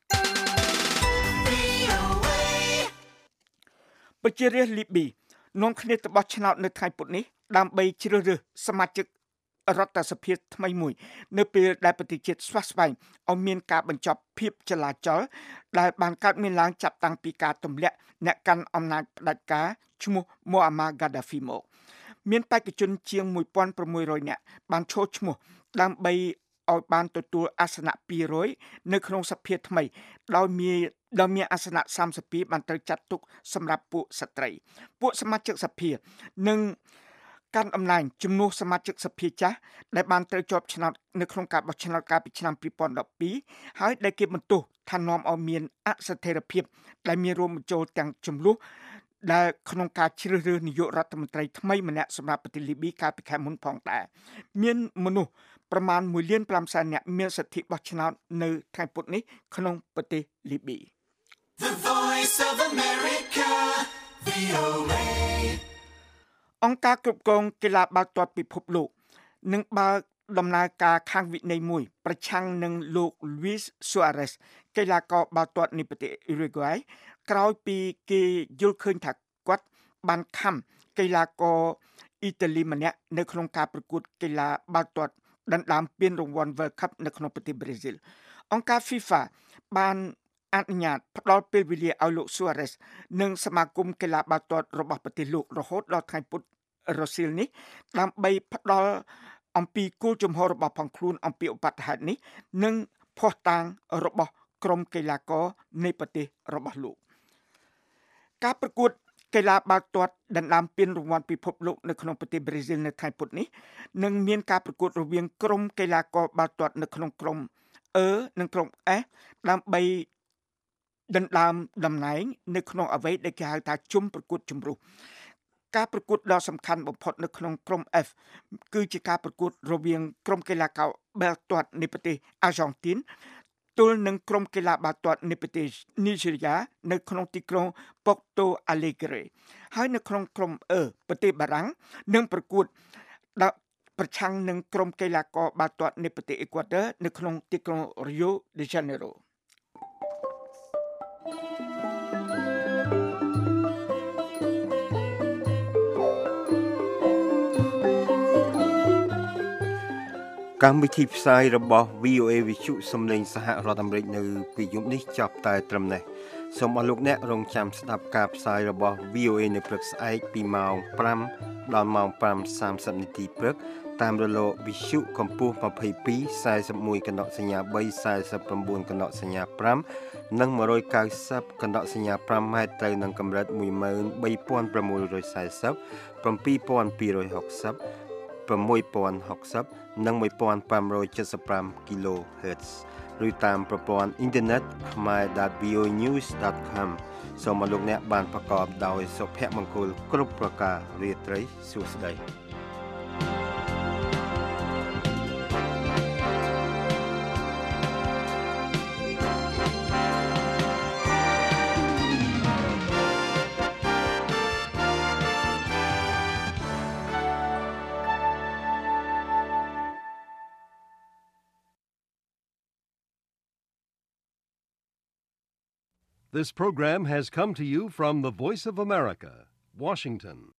ប្រជារាស្ត្រលីប៊ីនាំគ្នាទៅបោះឆ្នោតនៅថ្ងៃពុធនេះដើម្បីជ្រើសរើសសមាជិករដ្ឋសភាថ្មីមួយនៅពេលដែលប្រទេសជាតិស្វាស្វែងឲ្យមានការបញ្ចប់ភាពចលាចលដែលបានកើតមានឡើងចាប់តាំងពីការទម្លាក់អ្នកកាន់អំណាចផ្ដាច់ការឈ្មោះ Muammar Gaddafi មកមានបេក្ខជនជាង 1,600 នាក់បានចូលឈ្មោះដើម្បីឲ្យបានទទួលអាសនៈ200នៅក្នុងសភាថ្មីដោយមានអាសនៈ32បានត្រូវចាត់ទុកសម្រាប់ពួកស្ត្រីពួកសមាជិកសភានិងកាន់អំណាចជំនួសសមាជិកសភាចាស់ដែលបានត្រូវជាប់ឆ្នោតនៅក្នុងការបោះឆ្នោតកាលពីឆ្នាំ2012ហើយដែលគេបន្ទោសថានាំឲ្យមានអស្ថិរភាពដែលមានរួមបញ្ចូលទាំងចំនួនដែលក្នុងការជ្រើសរើសនាយករដ្ឋមន្ត្រីថ្មីម្នាក់សម្រាប់ប្រទេសលីប៊ីកាលពីខែមុនផងដែរមានមនុស្សប្រមាណ 1.5 លាននាក់មានសិទ្ធិបោះឆ្នោតនៅថ្ងៃពុធនេះក្នុងប្រទេសលីប៊ី The Voice of America VOA អង្គការគ្រប់គ្រងកីឡាបាល់ទាត់ពិភពលោកនឹងបើកដំណើរការខាងវិន័យមួយប្រឆាំងនឹងលោក Luis Suarez កីឡាករបាល់ទាត់នៃប្រទេស Uruguay ក្រោយពីគេយល់ឃើញថាគាត់បានខំកីឡាករអ៊ីតាលីម្នាក់នៅក្នុងការប្រកួតកីឡាបាល់ទាត់ដណ្ដើមពានរង្វាន់ World Cup នៅក្នុងប្រទេសប្រេស៊ីលអង្គការ FIFA បានអនុញ្ញាតផ្ដល់ពេលវេលាឲ្យលោក Suarez និងសមាគមកីឡាបាល់ទាត់របស់ប្រទេសលោករហូតដល់ថ្ងៃពុធរសៀលនេះដើម្បីផ្ដល់អំពីគោលជំហររបស់ផងខ្លួនអំពីឧបទ្ទហេតុនេះនិងភស្តុតាងរបស់ក្រុមកីឡាករនៃប្រទេសរបស់លោកការប្រកួតកីឡាបាល់ទាត់ដណ្ដើមពានរង្វាន់ពិភពលោកនៅក្នុងប្រទេសប្រេស៊ីលនៅថ្ងៃពុធនេះនឹងមានការប្រកួតរវាងក្រុមកីឡាករបាល់ទាត់នៅក្នុងក្រុម E និងក្រុម F ដើម្បីដណ្ដើមតំណែងនៅក្នុងអ្វីដែលគេហៅថាជុំប្រកួតជម្រុះការប្រកួតដ៏សំខាន់បំផុតនៅក្នុងក្រុម F គឺជាការប្រកួតរវាងក្រុមកីឡាករបាល់ទាត់នៃប្រទេសអាហ្សង់ទីនទល់នឹងក្រុមកីឡាបាល់ទាត់នៃប្រទេសនីហ្សេរីយ៉ានៅក្នុងទីក្រុង Porto Alegre ហើយនៅក្នុងក្រុម E ប្រទេសបារាំងនឹងប្រកួតប្រឆាំងនឹងក្រុមកីឡាករបាល់ទាត់នៃប្រទេសអ៊ីក្វាទ័រនៅក្នុងទីក្រុង Rio de Janeiro កម្មវិធីផ្សាយរបស់ VOA វិទ្យុសំឡេងសហរដ្ឋអាមេរិកនៅពេលយប់នេះចាប់តែត្រឹមនេះសូមអរលោកអ្នករងចាំស្ដាប់ការផ្សាយរបស់ VOA នៅព្រឹកស្អែកពីម៉ោង 5 ដល់ម៉ោង 5:30 នាទីព្រឹកតាមរលកវិទ្យុកម្ពស់ 22 41 កណ្ដកសញ្ញា 3 49 កណ្ដកសញ្ញា 5 និង 190 កណ្ដកសញ្ញា 5 ម៉ែត្រត្រូវនឹងកម្រិត 13640 7260 6060 និង 1575 kHz ឬតាមប្រព័ន្ធអ៊ីនធឺណិត khmer.voanews.com សូមអរលោកអ្នកបានប្រកបដោយសុភមង្គលគ្រប់ប្រការរាត្រីសួស្តី This program has come to you from the Voice of America, Washington.